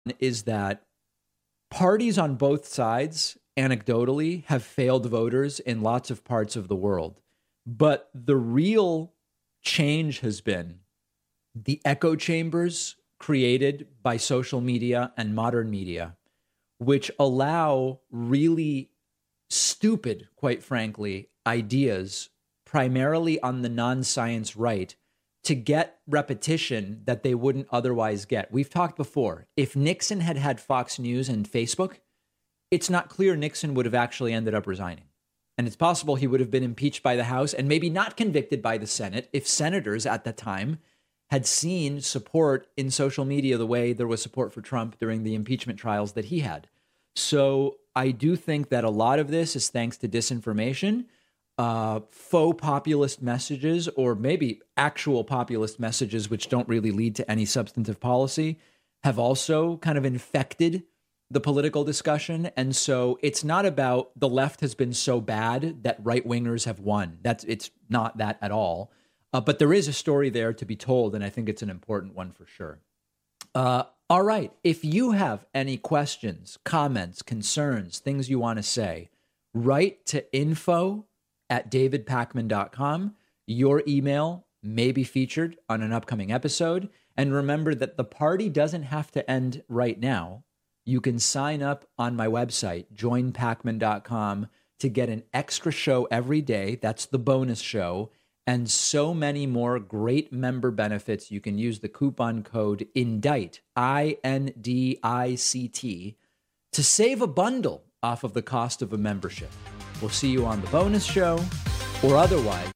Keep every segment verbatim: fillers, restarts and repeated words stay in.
is that parties on both sides, anecdotally, have failed voters in lots of parts of the world. But the real change has been the echo chambers created by social media and modern media, which allow really stupid, quite frankly, ideas, primarily on the non-science right, to get repetition that they wouldn't otherwise get. We've talked before. If Nixon had had Fox News and Facebook, it's not clear Nixon would have actually ended up resigning. And it's possible he would have been impeached by the House and maybe not convicted by the Senate if senators at the time had seen support in social media the way there was support for Trump during the impeachment trials that he had. So I do think that a lot of this is thanks to disinformation, uh, faux populist messages, or maybe actual populist messages, which don't really lead to any substantive policy, have also kind of infected the political discussion. And so it's not about the left has been so bad that right wingers have won. That's it's not that at all. Uh, but there is a story there to be told, and I think it's an important one for sure. Uh, all right. If you have any questions, comments, concerns, things you want to say, write to info at david pakman dot com. Your email may be featured on an upcoming episode. And remember that the party doesn't have to end right now. You can sign up on my website, join pakman dot com, to get an extra show every day. That's the bonus show. And so many more great member benefits. You can use the coupon code INDICT, I N D I C T, to save a bundle off of the cost of a membership. We'll see you on the bonus show or otherwise.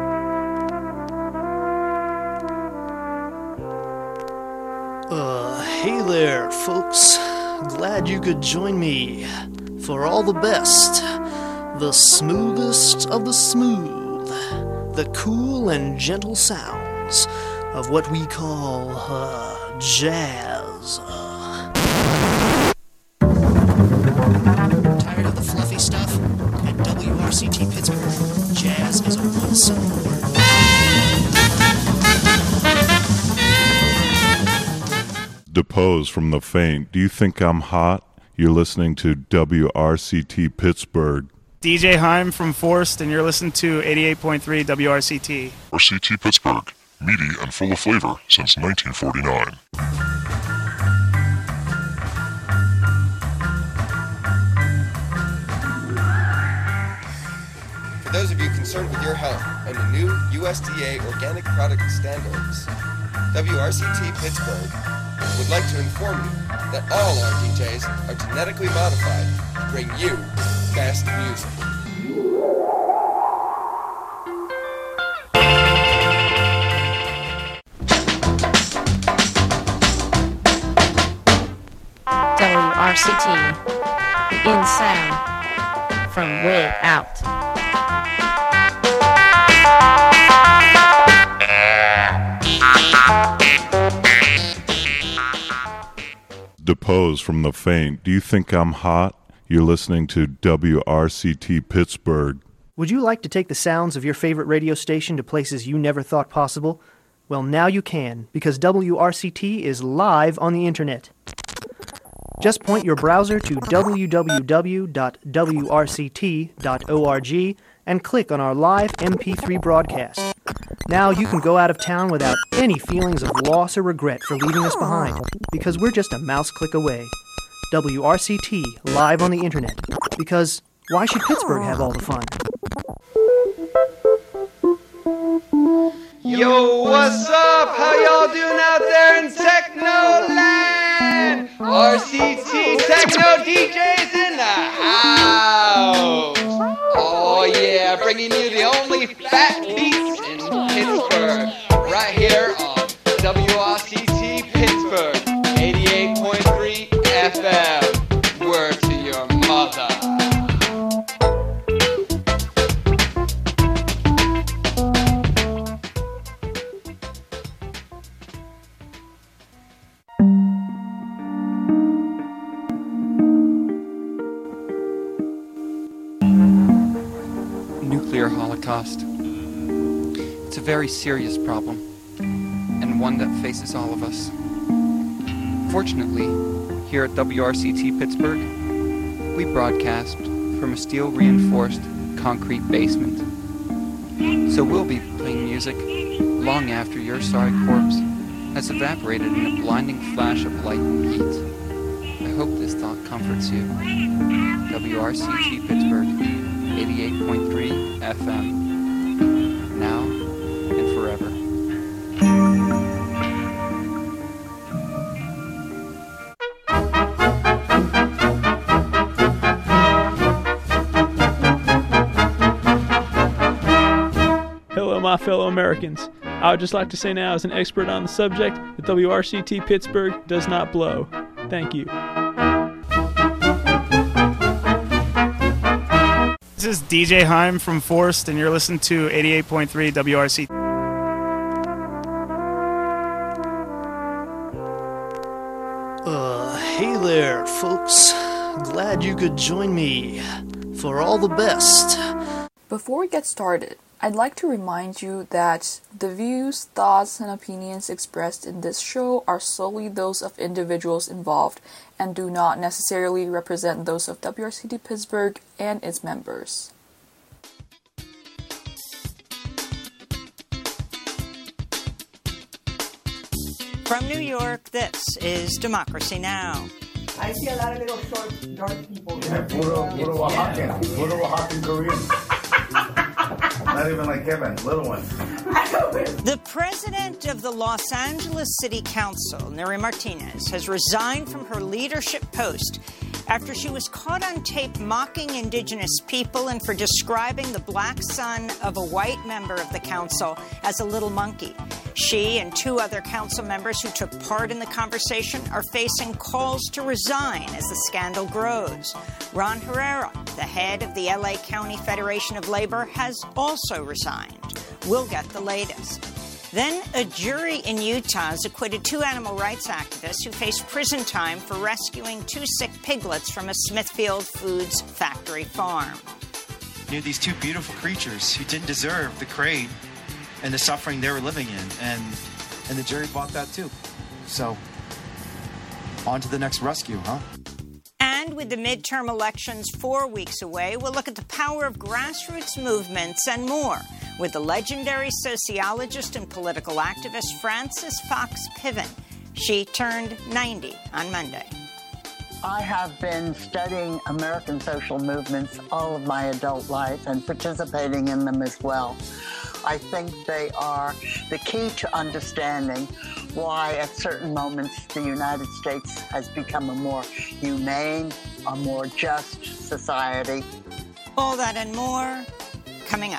Uh, hey there, folks. Glad you could join me for all the best, the smoothest of the smooth, the cool and gentle sounds of what we call, uh, jazz. Uh. Tired of the fluffy stuff? At W R C T Pittsburgh, jazz is a one-syllable word. Depose from the faint. Do you think I'm hot? You're listening to W R C T Pittsburgh. D J Heim from Forst, and you're listening to eighty-eight point three W R C T. R C T Pittsburgh, meaty and full of flavor since nineteen forty-nine. For those of you concerned with your health and the new U S D A organic product standards, W R C T Pittsburgh would like to inform you that all our D Js are genetically modified to bring you best music. W R C T, the in sound from way out. Depose from the faint. Do you think I'm hot? You're listening to W R C T Pittsburgh. Would you like to take the sounds of your favorite radio station to places you never thought possible? Well, now you can, because W R C T is live on the internet. Just point your browser to w w w dot w r c t dot org and click on our live M P three broadcast. Now you can go out of town without any feelings of loss or regret for leaving us behind, because we're just a mouse click away. W R C T, live on the internet. Because why should Pittsburgh have all the fun? Yo, what's up? How y'all doing out there in Technoland? R C T Techno D Js in the house. Oh yeah, bringing you the only fat beats in Pittsburgh. Right here on W R C T Pittsburgh, eighty-eight point three F M. Word to your mother. Nuclear holocaust. It's a very serious problem, and one that faces all of us. Fortunately, here at W R C T Pittsburgh, we broadcast from a steel-reinforced concrete basement. So we'll be playing music long after your sorry corpse has evaporated in a blinding flash of light and heat. I hope this thought comforts you. W R C T Pittsburgh, eighty-eight point three F M, now and forever. Hello, my fellow Americans. I would just like to say now, as an expert on the subject, that W R C T Pittsburgh does not blow. Thank you. This is D J Heim from Forst, and you're listening to eighty-eight point three W R C T. Uh, hey there, folks. Glad you could join me for all the best. Before we get started, I'd like to remind you that the views, thoughts, and opinions expressed in this show are solely those of individuals involved and do not necessarily represent those of W R C T Pittsburgh and its members. From New York, this is Democracy Now! I see a lot of little short, dark people. Yeah, puro, puro Oaxacan, puro Oaxacan Korean. Not even like Kevin, little one. The president of the Los Angeles City Council, Neri Martinez, has resigned from her leadership post after she was caught on tape mocking indigenous people and for describing the black son of a white member of the council as a little monkey. She and two other council members who took part in the conversation are facing calls to resign as the scandal grows. Ron Herrera, the head of the L A County Federation of Labor, has also resigned. We'll get the latest. Then a jury in Utah has acquitted two animal rights activists who faced prison time for rescuing two sick piglets from a Smithfield Foods factory farm. You know, these two beautiful creatures who didn't deserve the crate and the suffering they were living in, and and the jury bought that too. So, on to the next rescue, huh? And with the midterm elections four weeks away, we'll look at the power of grassroots movements and more with the legendary sociologist and political activist Frances Fox Piven. She turned ninety on Monday. I have been studying American social movements all of my adult life and participating in them as well. I think they are the key to understanding why at certain moments the United States has become a more humane, a more just society. All that and more coming up.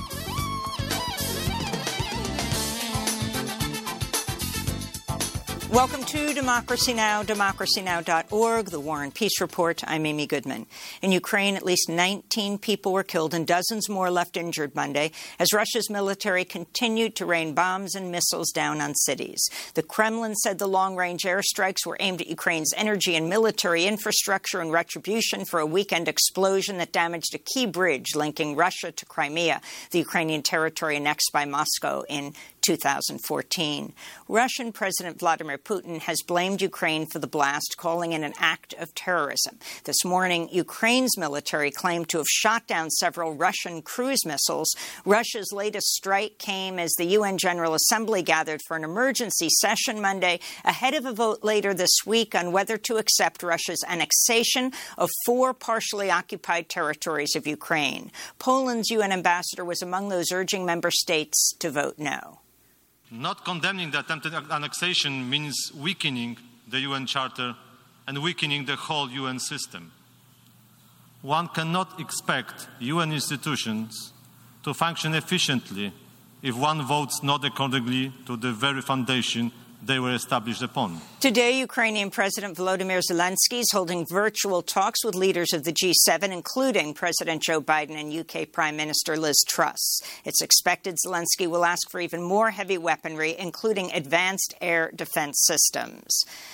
Welcome to Democracy Now!, democracy now dot org, the War and Peace Report. I'm Amy Goodman. In Ukraine, at least nineteen people were killed and dozens more left injured Monday as Russia's military continued to rain bombs and missiles down on cities. The Kremlin said the long-range airstrikes were aimed at Ukraine's energy and military infrastructure in retribution for a weekend explosion that damaged a key bridge linking Russia to Crimea, the Ukrainian territory annexed by Moscow in two thousand fourteen. Russian President Vladimir Putin has blamed Ukraine for the blast, calling it an act of terrorism. This morning, Ukraine's military claimed to have shot down several Russian cruise missiles. Russia's latest strike came as the U N General Assembly gathered for an emergency session Monday ahead of a vote later this week on whether to accept Russia's annexation of four partially occupied territories of Ukraine. Poland's U N ambassador was among those urging member states to vote no. Not condemning the attempted annexation means weakening the U N Charter and weakening the whole U N system. One cannot expect U N institutions to function efficiently if one votes not accordingly to the very foundation they were established upon. Today, Ukrainian President Volodymyr Zelensky is holding virtual talks with leaders of the G seven, including President Joe Biden and U K Prime Minister Liz Truss. It's expected Zelensky will ask for even more heavy weaponry, including advanced air defense systems.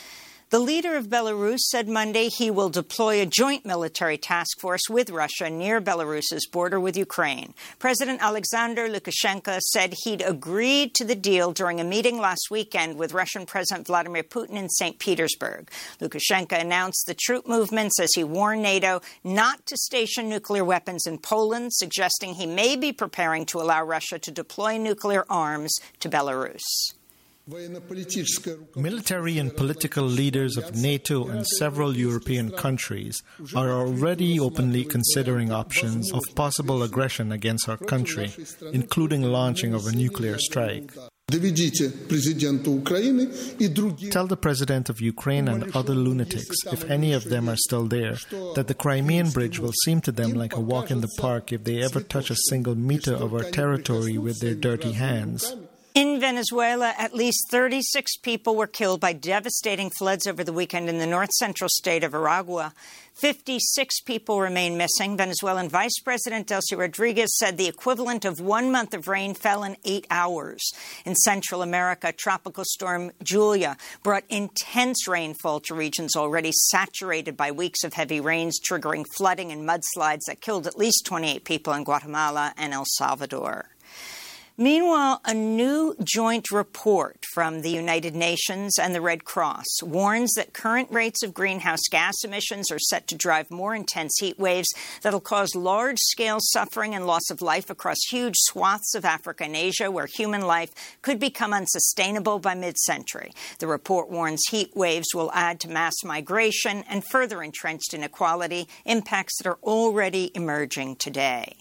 The leader of Belarus said Monday he will deploy a joint military task force with Russia near Belarus's border with Ukraine. President Alexander Lukashenko said he'd agreed to the deal during a meeting last weekend with Russian President Vladimir Putin in Saint Petersburg. Lukashenko announced the troop movements as he warned NATO not to station nuclear weapons in Poland, suggesting he may be preparing to allow Russia to deploy nuclear arms to Belarus. Military and political leaders of NATO and several European countries are already openly considering options of possible aggression against our country, including launching of a nuclear strike. Tell the President of Ukraine and other lunatics, if any of them are still there, that the Crimean Bridge will seem to them like a walk in the park if they ever touch a single meter of our territory with their dirty hands. In Venezuela, at least thirty-six people were killed by devastating floods over the weekend in the north-central state of Aragua. fifty-six people remain missing. Venezuelan Vice President Delcy Rodriguez said the equivalent of one month of rain fell in eight hours. In Central America, Tropical Storm Julia brought intense rainfall to regions already saturated by weeks of heavy rains, triggering flooding and mudslides that killed at least twenty-eight people in Guatemala and El Salvador. Meanwhile, a new joint report from the United Nations and the Red Cross warns that current rates of greenhouse gas emissions are set to drive more intense heat waves that will cause large-scale suffering and loss of life across huge swaths of Africa and Asia, where human life could become unsustainable by mid-century. The report warns heat waves will add to mass migration and further entrenched inequality, impacts that are already emerging today.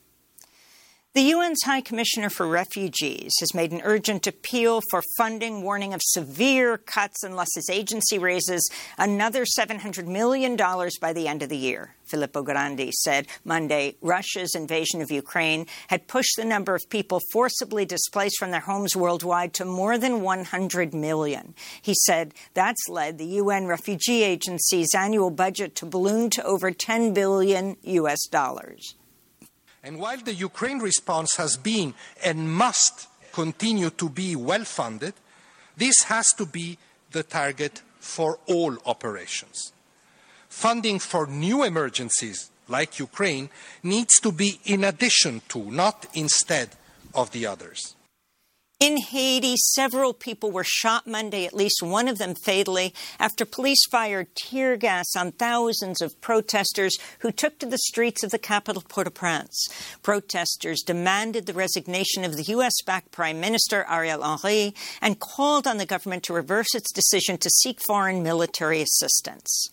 The U N's High Commissioner for Refugees has made an urgent appeal for funding, warning of severe cuts unless his agency raises another seven hundred million dollars by the end of the year. Filippo Grandi said Monday Russia's invasion of Ukraine had pushed the number of people forcibly displaced from their homes worldwide to more than one hundred million. He said that's led the U N Refugee Agency's annual budget to balloon to over ten billion U S dollars. And while the Ukraine response has been and must continue to be well-funded, this has to be the target for all operations. Funding for new emergencies like Ukraine needs to be in addition to, not instead of the others. In Haiti, several people were shot Monday, at least one of them fatally, after police fired tear gas on thousands of protesters who took to the streets of the capital, Port-au-Prince. Protesters demanded the resignation of the U S-backed Prime Minister Ariel Henry and called on the government to reverse its decision to seek foreign military assistance.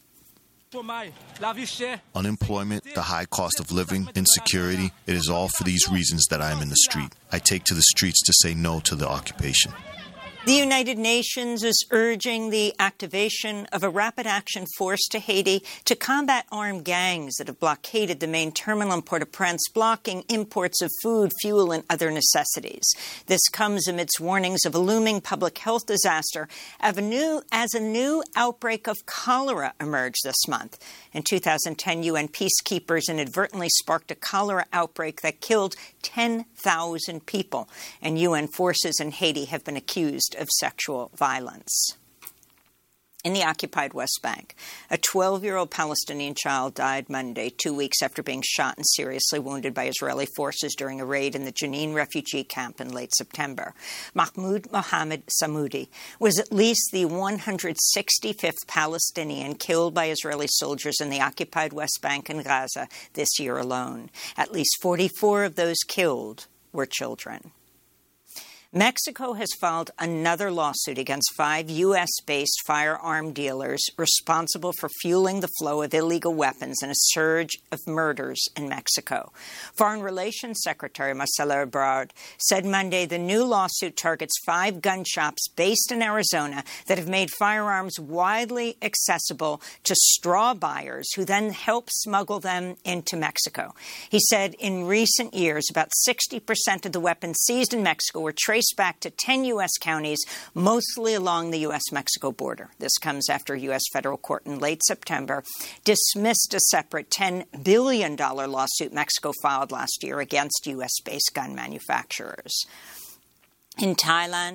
Unemployment, the high cost of living, insecurity, it is all for these reasons that I am in the street. I take to the streets to say no to the occupation. The United Nations is urging the activation of a rapid action force to Haiti to combat armed gangs that have blockaded the main terminal in Port-au-Prince, blocking imports of food, fuel, and other necessities. This comes amidst warnings of a looming public health disaster as a new, as a new outbreak of cholera emerged this month. In two thousand ten, U N peacekeepers inadvertently sparked a cholera outbreak that killed ten thousand people, and U N forces in Haiti have been accused of sexual violence. In the occupied West Bank, a twelve-year-old Palestinian child died Monday, two weeks after being shot and seriously wounded by Israeli forces during a raid in the Jenin refugee camp in late September. Mahmoud Mohammed Samoudi was at least the one hundred sixty-fifth Palestinian killed by Israeli soldiers in the occupied West Bank and Gaza this year alone. At least forty-four of those killed were children. Mexico has filed another lawsuit against five U S-based firearm dealers responsible for fueling the flow of illegal weapons and a surge of murders in Mexico. Foreign Relations Secretary Marcelo Ebrard said Monday the new lawsuit targets five gun shops based in Arizona that have made firearms widely accessible to straw buyers who then help smuggle them into Mexico. He said in recent years, about sixty percent of the weapons seized in Mexico were traced back to ten U S counties, mostly along the U S Mexico border. This comes after a U S federal court in late September dismissed a separate ten billion dollars lawsuit Mexico filed last year against U S-based gun manufacturers. In Thailand,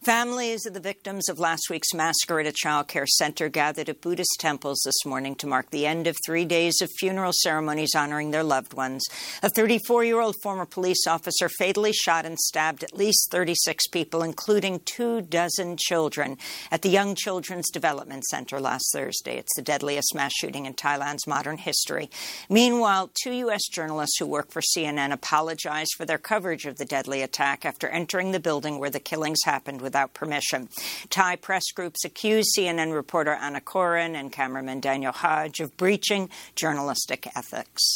Families of the victims of last week's massacre at a child care center gathered at Buddhist temples this morning to mark the end of three days of funeral ceremonies honoring their loved ones. A thirty-four-year-old former police officer fatally shot and stabbed at least thirty-six people, including two dozen children, at the Young Children's Development Center last Thursday. It's the deadliest mass shooting in Thailand's modern history. Meanwhile, two U S journalists who work for C N N apologized for their coverage of the deadly attack after entering the building where the killings happened with without permission. Thai press groups accuse C N N reporter Anna Koren and cameraman Daniel Hodge of breaching journalistic ethics.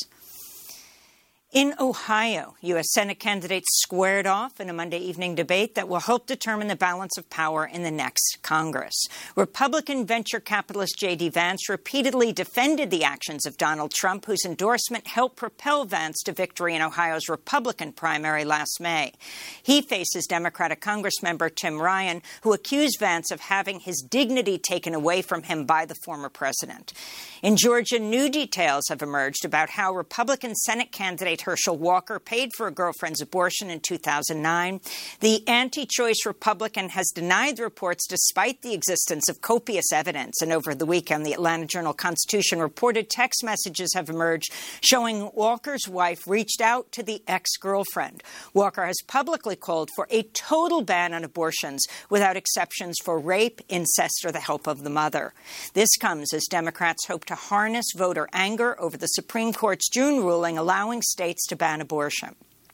In Ohio, U S Senate candidates squared off in a Monday evening debate that will help determine the balance of power in the next Congress. Republican venture capitalist J D Vance repeatedly defended the actions of Donald Trump, whose endorsement helped propel Vance to victory in Ohio's Republican primary last May. He faces Democratic Congressmember Tim Ryan, who accused Vance of having his dignity taken away from him by the former president. In Georgia, new details have emerged about how Republican Senate candidate Herschel Walker paid for a girlfriend's abortion in two thousand nine. The anti-choice Republican has denied the reports despite the existence of copious evidence. And over the weekend, the Atlanta Journal-Constitution reported text messages have emerged showing Walker's wife reached out to the ex-girlfriend. Walker has publicly called for a total ban on abortions without exceptions for rape, incest, or the help of the mother. This comes as Democrats hope to harness voter anger over the Supreme Court's June ruling allowing states to ban abortion.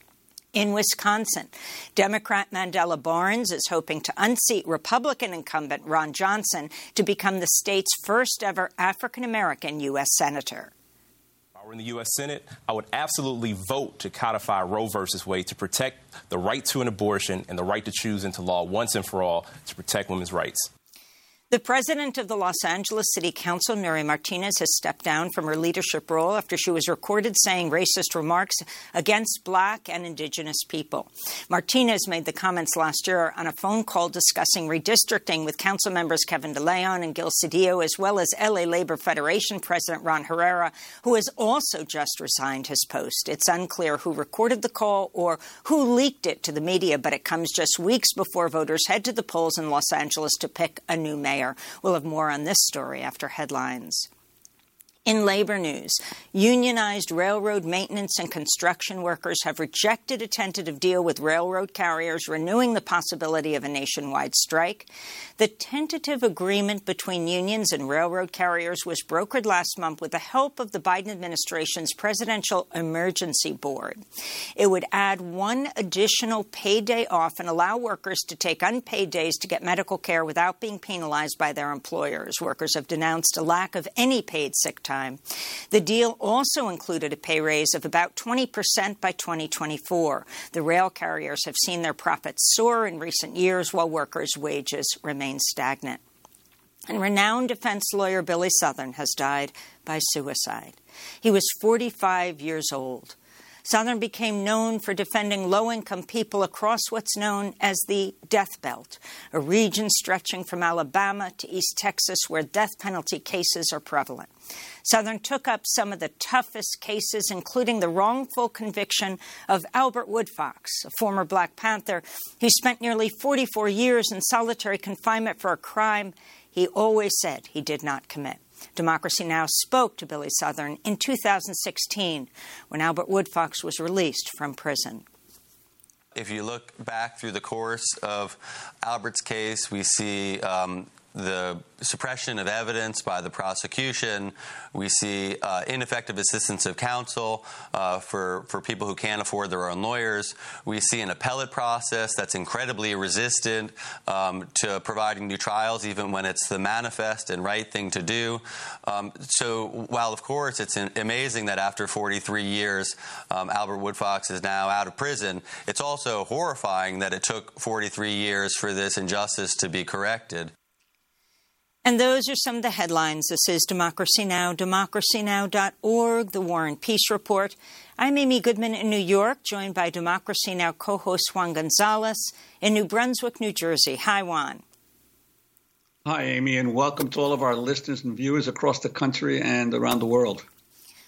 In Wisconsin, Democrat Mandela Barnes is hoping to unseat Republican incumbent Ron Johnson to become the state's first ever African-American U S senator. If I were in the U S Senate, I would absolutely vote to codify Roe versus Wade to protect the right to an abortion and the right to choose into law once and for all to protect women's rights. The president of the Los Angeles City Council, Nury Martinez, has stepped down from her leadership role after she was recorded saying racist remarks against black and indigenous people. Martinez made the comments last year on a phone call discussing redistricting with council members Kevin DeLeon and Gil Cedillo, as well as L A Labor Federation President Ron Herrera, who has also just resigned his post. It's unclear who recorded the call or who leaked it to the media, but it comes just weeks before voters head to the polls in Los Angeles to pick a new mayor. We'll have more on this story after headlines. In labor news, unionized railroad maintenance and construction workers have rejected a tentative deal with railroad carriers, renewing the possibility of a nationwide strike. The tentative agreement between unions and railroad carriers was brokered last month with the help of the Biden administration's Presidential Emergency Board. It would add one additional paid day off and allow workers to take unpaid days to get medical care without being penalized by their employers. Workers have denounced a lack of any paid sick time. Time. The deal also included a pay raise of about twenty percent by twenty twenty-four. The rail carriers have seen their profits soar in recent years while workers' wages remain stagnant. And renowned defense lawyer Billy Southern has died by suicide. He was forty-five years old. Southern became known for defending low-income people across what's known as the Death Belt, a region stretching from Alabama to East Texas where death penalty cases are prevalent. Southern took up some of the toughest cases, including the wrongful conviction of Albert Woodfox, a former Black Panther who spent nearly forty-four years in solitary confinement for a crime he always said he did not commit. Democracy Now! Spoke to Billy Southern in two thousand sixteen when Albert Woodfox was released from prison. If you look back through the course of Albert's case, we see um, the suppression of evidence by the prosecution. We see uh, ineffective assistance of counsel uh, for, for people who can't afford their own lawyers. We see an appellate process that's incredibly resistant um, to providing new trials, even when it's the manifest and right thing to do. Um, so while, of course, it's amazing that after forty-three years, um, Albert Woodfox is now out of prison, it's also horrifying that it took forty-three years for this injustice to be corrected. And those are some of the headlines. This is Democracy Now!, democracy now dot org, The War and Peace Report. I'm Amy Goodman in New York, joined by Democracy Now! Co-host Juan Gonzalez in New Brunswick, New Jersey. Hi, Juan. Hi, Amy, and welcome to all of our listeners and viewers across the country and around the world.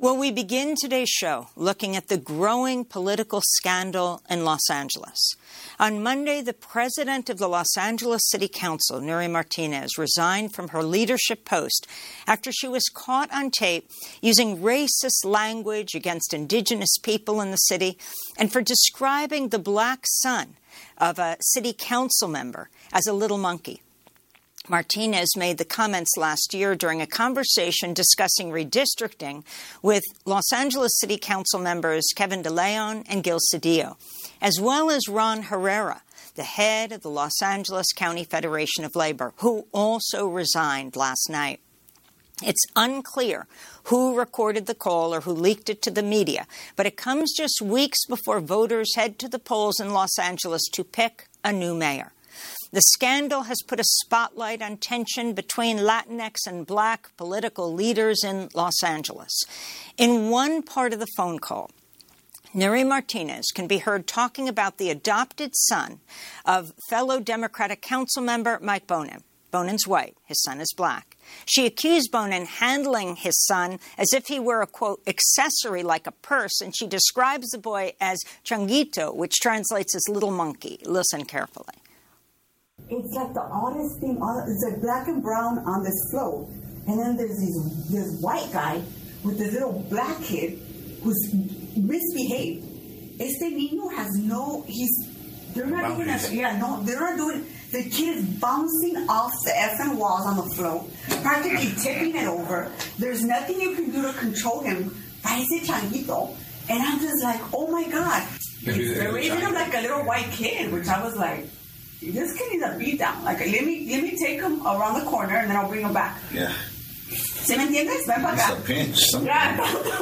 Well, we begin today's show looking at the growing political scandal in Los Angeles. On Monday, the president of the Los Angeles City Council, Nury Martinez, resigned from her leadership post after she was caught on tape using racist language against indigenous people in the city and for describing the black son of a city council member as a little monkey. Martinez made the comments last year during a conversation discussing redistricting with Los Angeles City Council members Kevin DeLeon and Gil Cedillo, as well as Ron Herrera, the head of the Los Angeles County Federation of Labor, who also resigned last night. It's unclear who recorded the call or who leaked it to the media, but it comes just weeks before voters head to the polls in Los Angeles to pick a new mayor. The scandal has put a spotlight on tension between Latinx and black political leaders in Los Angeles. In one part of the phone call, Nury Martinez can be heard talking about the adopted son of fellow Democratic council member Mike Bonin. Bonin's white. His son is black. She accused Bonin handling his son as if he were a, quote, accessory like a purse, and she describes the boy as changuito, which translates as little monkey. Listen carefully. It's like the oddest thing. It's like black and brown on this float. And then there's this, this white guy with this little black kid who's misbehaved. Este niño has no, he's, they're not even, a, yeah, no, they're not doing, the kid is bouncing off the effing walls on the float, practically tipping it over. There's nothing you can do to control him. Parece changuito. And I'm just like, oh my God. They're raising him like a little white kid, which I was like, this kid needs a beat down. Like, let me let me take him around the corner and then I'll bring him back. Yeah. ¿Se me entiendes? Ven para acá. It's a pinch. Something. Yeah.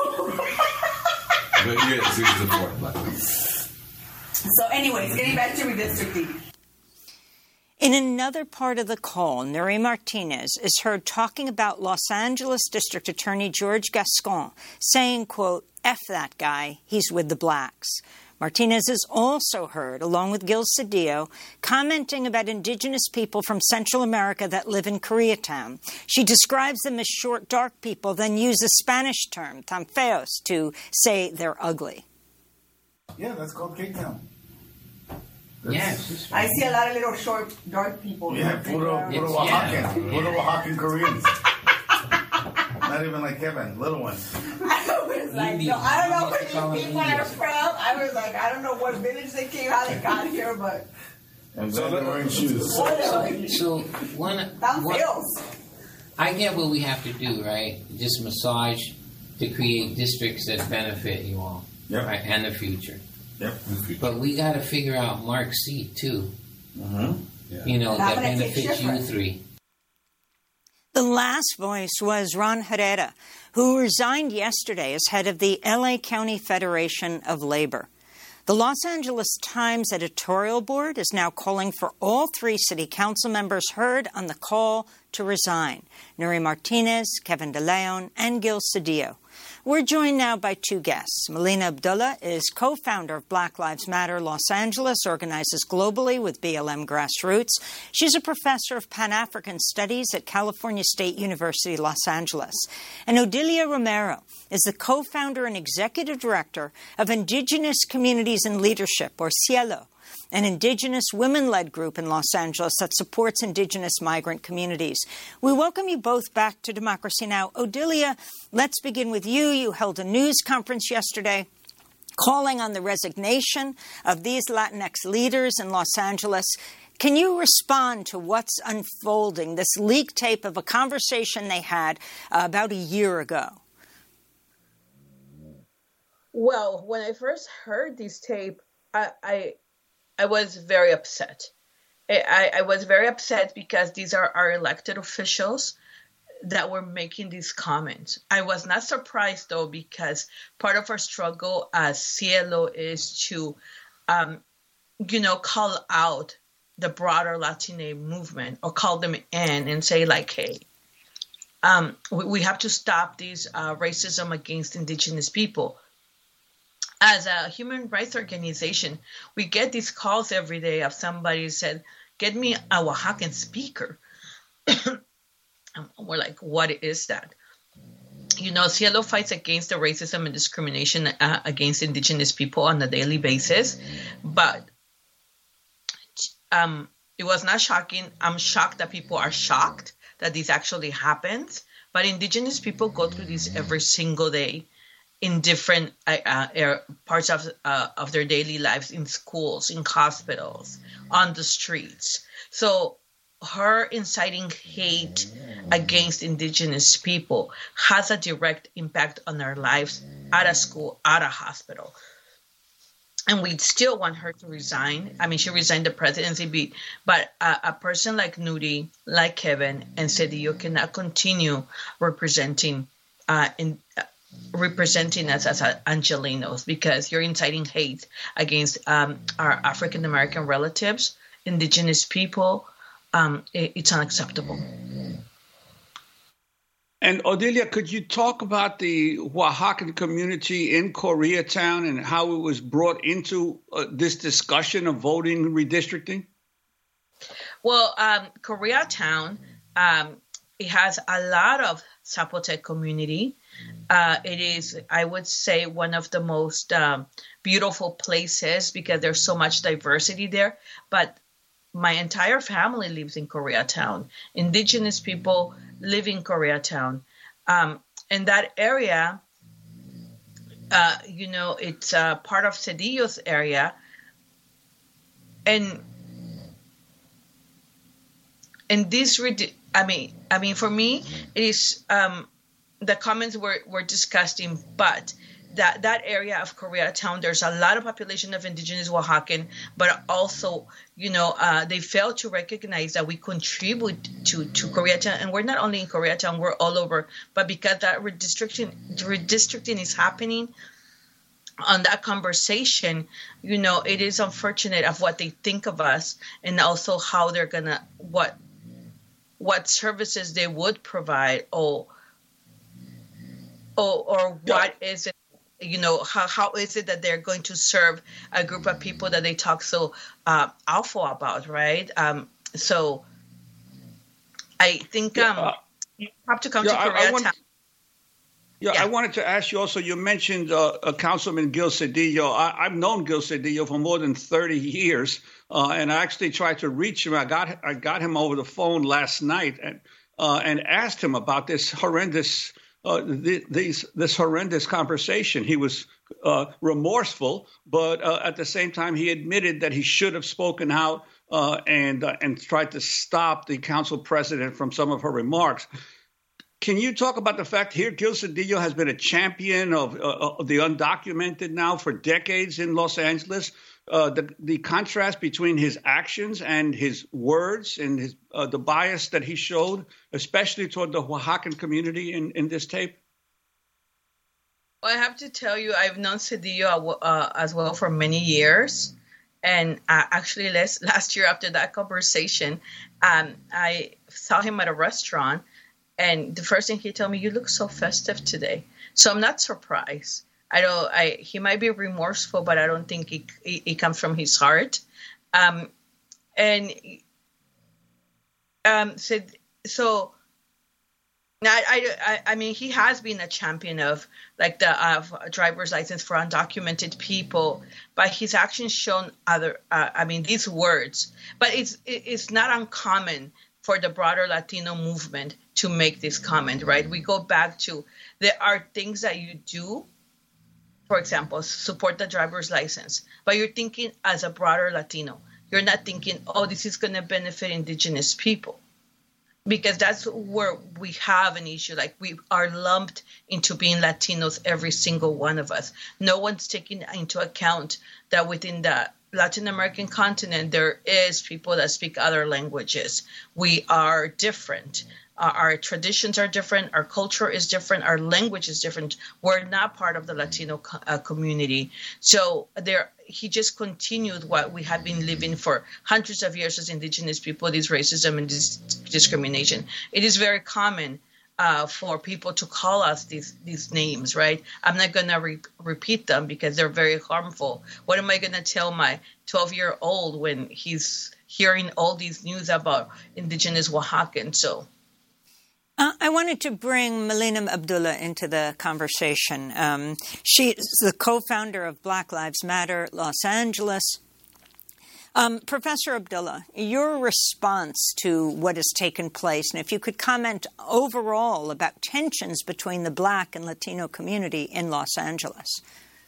But yes, he's the fourth. So, anyways, getting back to redistricting. In another part of the call, Nury Martinez is heard talking about Los Angeles District Attorney George Gascon, saying, quote, F that guy, he's with the blacks. Martinez is also heard, along with Gil Cedillo, commenting about indigenous people from Central America that live in Koreatown. She describes them as short, dark people, then uses a Spanish term, tan feos, to say they're ugly. Yeah, that's called K-Town. Yes. I see a lot of little short, dark people. Yeah, puro, puro Oaxacan. Puro Oaxacan Koreans. Not even like Kevin, little ones. I was like, no, I don't know where these people are from. I was like, I don't know what village they came, how they got here, but. And so they're wearing shoes. So, so one, one, I get what we have to do, right? Just massage to create districts that benefit you all, yep. right, and the future. Yep. But we got to figure out Mark's seat too. Mm-hmm. Yeah. You know, that benefits you three. The last voice was Ron Herrera, who resigned yesterday as head of the L A County Federation of Labor. The Los Angeles Times editorial board is now calling for all three city council members heard on the call to resign: Nury Martinez, Kevin DeLeon, and Gil Cedillo. We're joined now by two guests. Melina Abdullah is co-founder of Black Lives Matter Los Angeles, organizes globally with B L M Grassroots. She's a professor of Pan-African Studies at California State University, Los Angeles. And Odilia Romero is the co-founder and executive director of Indigenous Communities in Leadership, or Cielo, an indigenous women-led group in Los Angeles that supports indigenous migrant communities. We welcome you both back to Democracy Now! Odilia, let's begin with you. You held a news conference yesterday calling on the resignation of these Latinx leaders in Los Angeles. Can you respond to what's unfolding, this leaked tape of a conversation they had uh, about a year ago? Well, when I first heard this tape, I... I I was very upset. I, I was very upset because these are our elected officials that were making these comments. I was not surprised, though, because part of our struggle as Cielo is to, um, you know, call out the broader Latina movement or call them in and say, like, hey, um, we, we have to stop this uh, racism against indigenous people. As a human rights organization, we get these calls every day of somebody who said, get me a Oaxacan speaker. We're like, what is that? you know, Cielo fights against the racism and discrimination uh, against indigenous people on a daily basis, but um, it was not shocking. I'm shocked that people are shocked that this actually happens, but indigenous people go through this every single day in different uh, uh, parts of uh, of their daily lives, in schools, in hospitals, on the streets. So her inciting hate against indigenous people has a direct impact on our lives at a school, at a hospital. And we still want her to resign. I mean, she resigned the presidency, but a, a person like Nudi, like Kevin, and Cedillo cannot continue representing uh, in uh, representing us as Angelenos, because you're inciting hate against um, our African American relatives, indigenous people. Um, it, it's unacceptable. And Odilia, could you talk about the Oaxacan community in Koreatown and how it was brought into uh, this discussion of voting redistricting? Well, um, Koreatown, um, it has a lot of Zapotec community. Uh, it is, I would say, one of the most um, beautiful places because there's so much diversity there. But my entire family lives in Koreatown. Indigenous people live in Koreatown. Um, and that area, uh, you know, it's uh, part of Cedillo's area. And and this, I mean, I mean, for me, it is um, the comments were, were disgusting, but that that area of Koreatown, there's a lot of population of indigenous Oaxacan, but also, you know, uh, they fail to recognize that we contribute to, to Koreatown. And we're not only in Koreatown, we're all over. But because that redistricting, redistricting is happening on that conversation, you know, it is unfortunate of what they think of us and also how they're going to, what what services they would provide or, or, or what is it, you know, how, how is it that they're going to serve a group of people that they talk so uh, awful about, right? Um, so I think um, yeah, uh, you have to come yeah, to Koreatown. I, I want, yeah, yeah, I wanted to ask you also, you mentioned uh, uh, Councilman Gil Cedillo. I, I've known Gil Cedillo for more than thirty years, uh, and I actually tried to reach him. I got I got him over the phone last night and, uh, and asked him about this horrendous Uh, th- these, this horrendous conversation. He was uh, remorseful, but uh, at the same time, he admitted that he should have spoken out uh, and uh, and tried to stop the council president from some of her remarks. Can you talk about the fact here Gil Cedillo has been a champion of, uh, of the undocumented now for decades in Los Angeles? Uh, the, the contrast between his actions and his words and his uh, the bias that he showed, especially toward the Oaxacan community in, in this tape? Well, I have to tell you, I've known Cedillo uh, as well for many years. And uh, actually, last, last year after that conversation, um, I saw him at a restaurant. And the first thing he told me, "You look so festive today." So I'm not surprised. I don't. I he might be remorseful, but I don't think it it, it comes from his heart. Um, and um, so so. I, I I mean, he has been a champion of like the uh, driver's license for undocumented people, but his actions shown other. Uh, I mean, these words. But it's it's not uncommon for the broader Latino movement to make this comment, right? We go back to there are things that you do. For example, support the driver's license, but you're thinking as a broader Latino. You're not thinking, oh, this is going to benefit indigenous people, because that's where we have an issue. Like we are lumped into being Latinos, every single one of us. No one's taking into account that within the Latin American continent, there is people that speak other languages. We are different. Uh, our traditions are different. Our culture is different. Our language is different. We're not part of the Latino co- uh, community. So there, he just continued what we have been living for hundreds of years as indigenous people, this racism and this discrimination. It is very common uh, for people to call us these these names, right? I'm not going to re- repeat them because they're very harmful. What am I going to tell my twelve-year-old when he's hearing all these news about indigenous Oaxacan? So Uh, I wanted to bring Melina Abdullah into the conversation. Um, she is the co-founder of Black Lives Matter Los Angeles. Um, Professor Abdullah, your response to what has taken place, and if you could comment overall about tensions between the Black and Latino community in Los Angeles.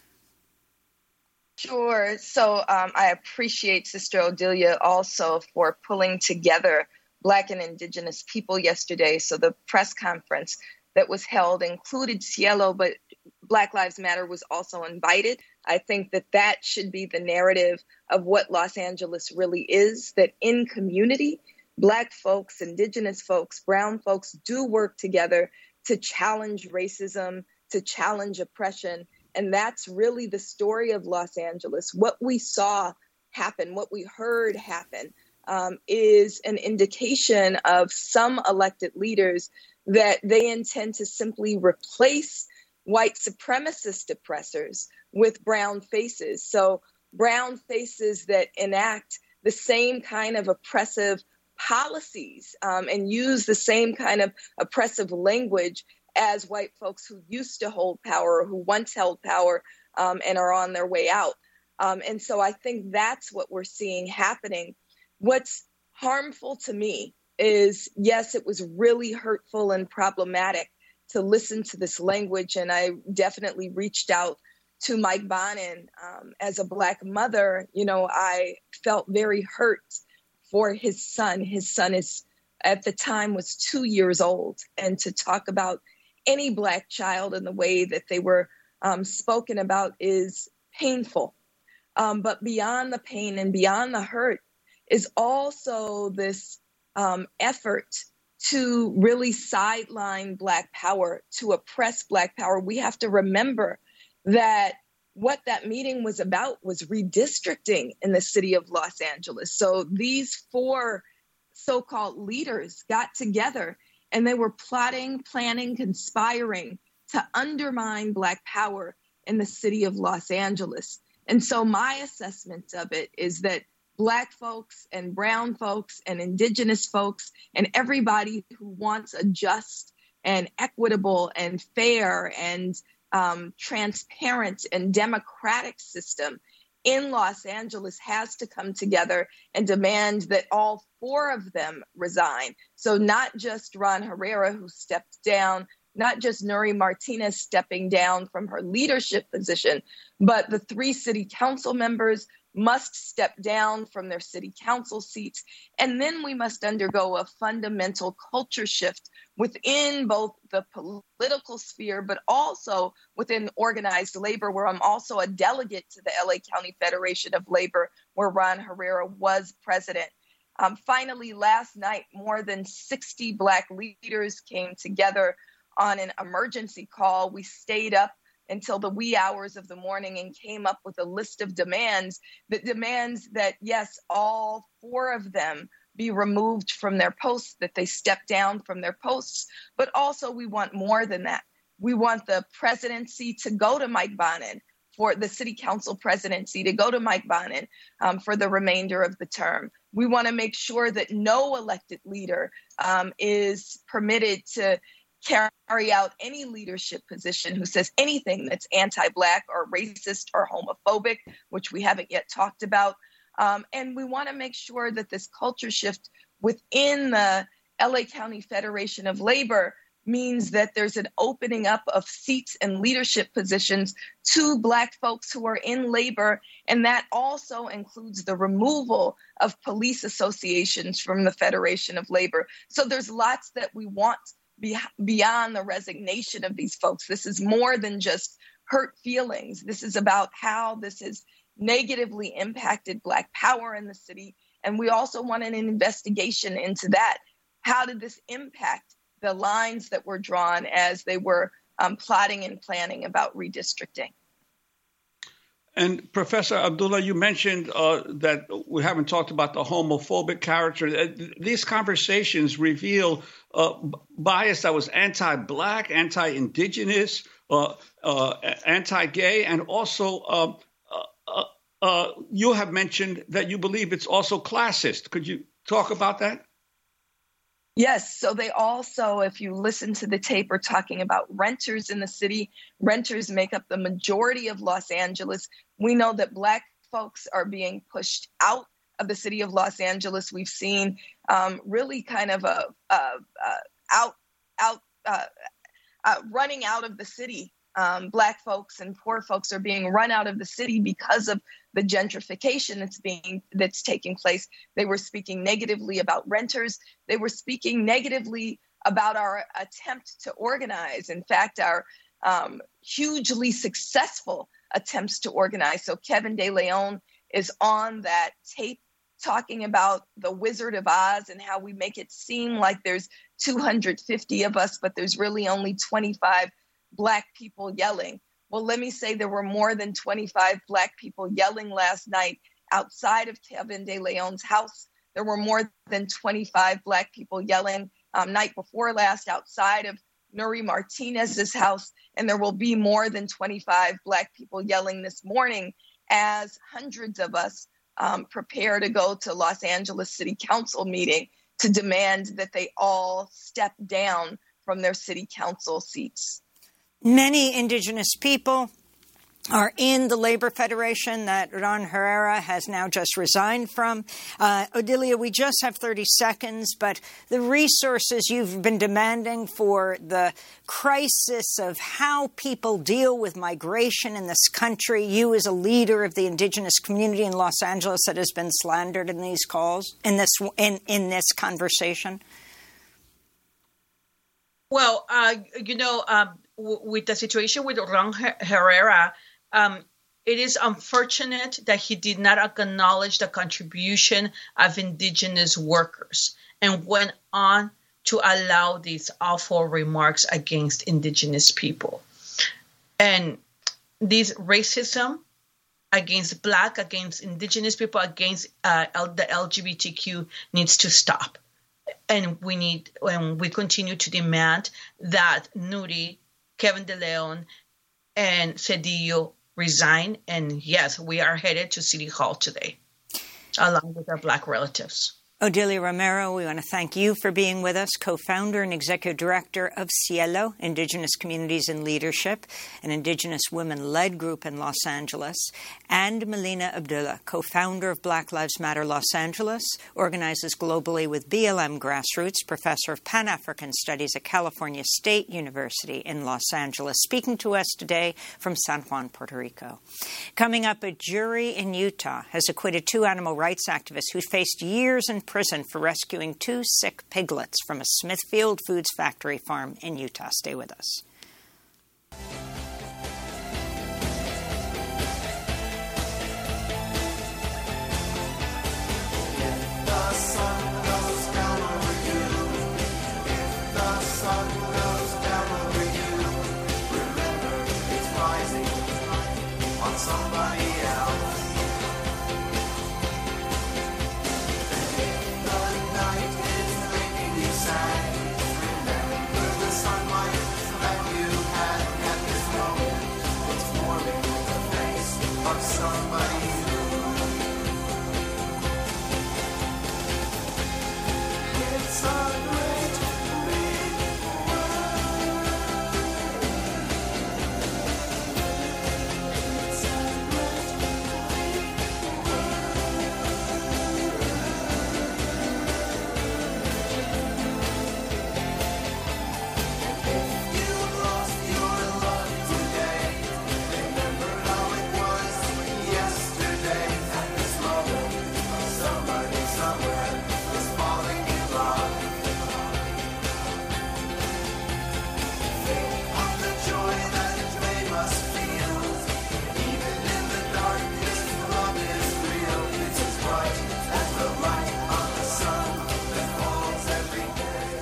Sure. So um, I appreciate Sister Odilia also for pulling together Black and Indigenous people yesterday. So the press conference that was held included Cielo, but Black Lives Matter was also invited. I think that that should be the narrative of what Los Angeles really is, that in community, Black folks, Indigenous folks, brown folks do work together to challenge racism, to challenge oppression. And that's really the story of Los Angeles. What we saw happen, what we heard happen, um, is an indication of some elected leaders that they intend to simply replace white supremacist oppressors with brown faces. So brown faces that enact the same kind of oppressive policies um, and use the same kind of oppressive language as white folks who used to hold power, who once held power um, and are on their way out. Um, and so I think that's what we're seeing happening. What's harmful to me is, yes, it was really hurtful and problematic to listen to this language. And I definitely reached out to Mike Bonin. Um, as a Black mother, you know, I felt very hurt for his son. His son is, at the time, was two years old. And to talk about any Black child in the way that they were um, spoken about is painful. Um, but beyond the pain and beyond the hurt is also this um, effort to really sideline Black power, to oppress Black power. We have to remember that what that meeting was about was redistricting in the city of Los Angeles. So these four so-called leaders got together and they were plotting, planning, conspiring to undermine Black power in the city of Los Angeles. And so my assessment of it is that Black folks and brown folks and Indigenous folks and everybody who wants a just and equitable and fair and um, transparent and democratic system in Los Angeles has to come together and demand that all four of them resign. So not just Ron Herrera, who stepped down, not just Nury Martinez stepping down from her leadership position, but the three city council members must step down from their city council seats. And then we must undergo a fundamental culture shift within both the political sphere, but also within organized labor, where I'm also a delegate to the L A County Federation of Labor, where Ron Herrera was president. Um, finally, last night, more than sixty Black leaders came together on an emergency call. We stayed up until the wee hours of the morning and came up with a list of demands that demands that, yes, all four of them be removed from their posts, that they step down from their posts. But also we want more than that. We want the presidency to go to Mike Bonin, for the city council presidency to go to Mike Bonin um, for the remainder of the term. We want to make sure that no elected leader um, is permitted to carry out any leadership position who says anything that's anti-Black or racist or homophobic, which we haven't yet talked about. Um, and we want to make sure that this culture shift within the L A County Federation of Labor means that there's an opening up of seats and leadership positions to Black folks who are in labor. And that also includes the removal of police associations from the Federation of Labor. So there's lots that we want be- beyond the resignation of these folks. This is more than just hurt feelings. This is about how this has negatively impacted Black power in the city. And we also want an investigation into that. How did this impact the lines that were drawn as they were um, plotting and planning about redistricting? And Professor Abdullah, you mentioned uh, that we haven't talked about the homophobic character. Uh, these conversations reveal uh, bias that was anti-Black, anti-Indigenous, uh, uh, anti-gay, and also uh, uh, uh, you have mentioned that you believe it's also classist. Could you talk about that? Yes. So they also, if you listen to the tape, are talking about renters in the city. Renters make up the majority of Los Angeles. We know that Black folks are being pushed out of the city of Los Angeles. We've seen um, really kind of a, a, a out, out, uh, uh, running out of the city. Um, Black folks and poor folks are being run out of the city because of the gentrification that's being that's taking place. They were speaking negatively about renters. They were speaking negatively about our attempt to organize. In fact, our um, hugely successful attempts to organize. So Kevin De Leon is on that tape talking about the Wizard of Oz and how we make it seem like there's two hundred fifty of us, but there's really only twenty-five Black people yelling. Well, let me say there were more than twenty-five Black people yelling last night outside of Kevin De Leon's house. There were more than twenty-five Black people yelling um, night before last outside of Nuri Martinez's house. And there will be more than twenty-five Black people yelling this morning as hundreds of us um, prepare to go to Los Angeles City Council meeting to demand that they all step down from their city council seats. Many indigenous people are in the Labor Federation that Ron Herrera has now just resigned from. Uh, Odilia, we just have thirty seconds, but the resources you've been demanding for the crisis of how people deal with migration in this country, you as a leader of the indigenous community in Los Angeles that has been slandered in these calls, in this in, in this conversation. Well, uh, you know, um, w- with the situation with Ron Herrera, um, it is unfortunate that he did not acknowledge the contribution of indigenous workers and went on to allow these awful remarks against indigenous people. And this racism against Black, against indigenous people, against uh, the L G B T Q needs to stop. And we need, and we continue to demand that Nuri, Kevin De Leon, and Cedillo resign. And yes, we are headed to City Hall today, along with our Black relatives. Odilia Romero, we want to thank you for being with us, co-founder and executive director of Cielo, Indigenous Communities in Leadership, an Indigenous women-led group in Los Angeles, and Melina Abdullah, co-founder of Black Lives Matter Los Angeles, organizes globally with B L M Grassroots, professor of Pan-African Studies at California State University in Los Angeles, speaking to us today from San Juan, Puerto Rico. Coming up, a jury in Utah has acquitted two animal rights activists who faced years in prison for rescuing two sick piglets from a Smithfield Foods factory farm in Utah. Stay with us. If the sun goes down over you, if the sun goes down over you, remember it's rising on somebody else. It's a great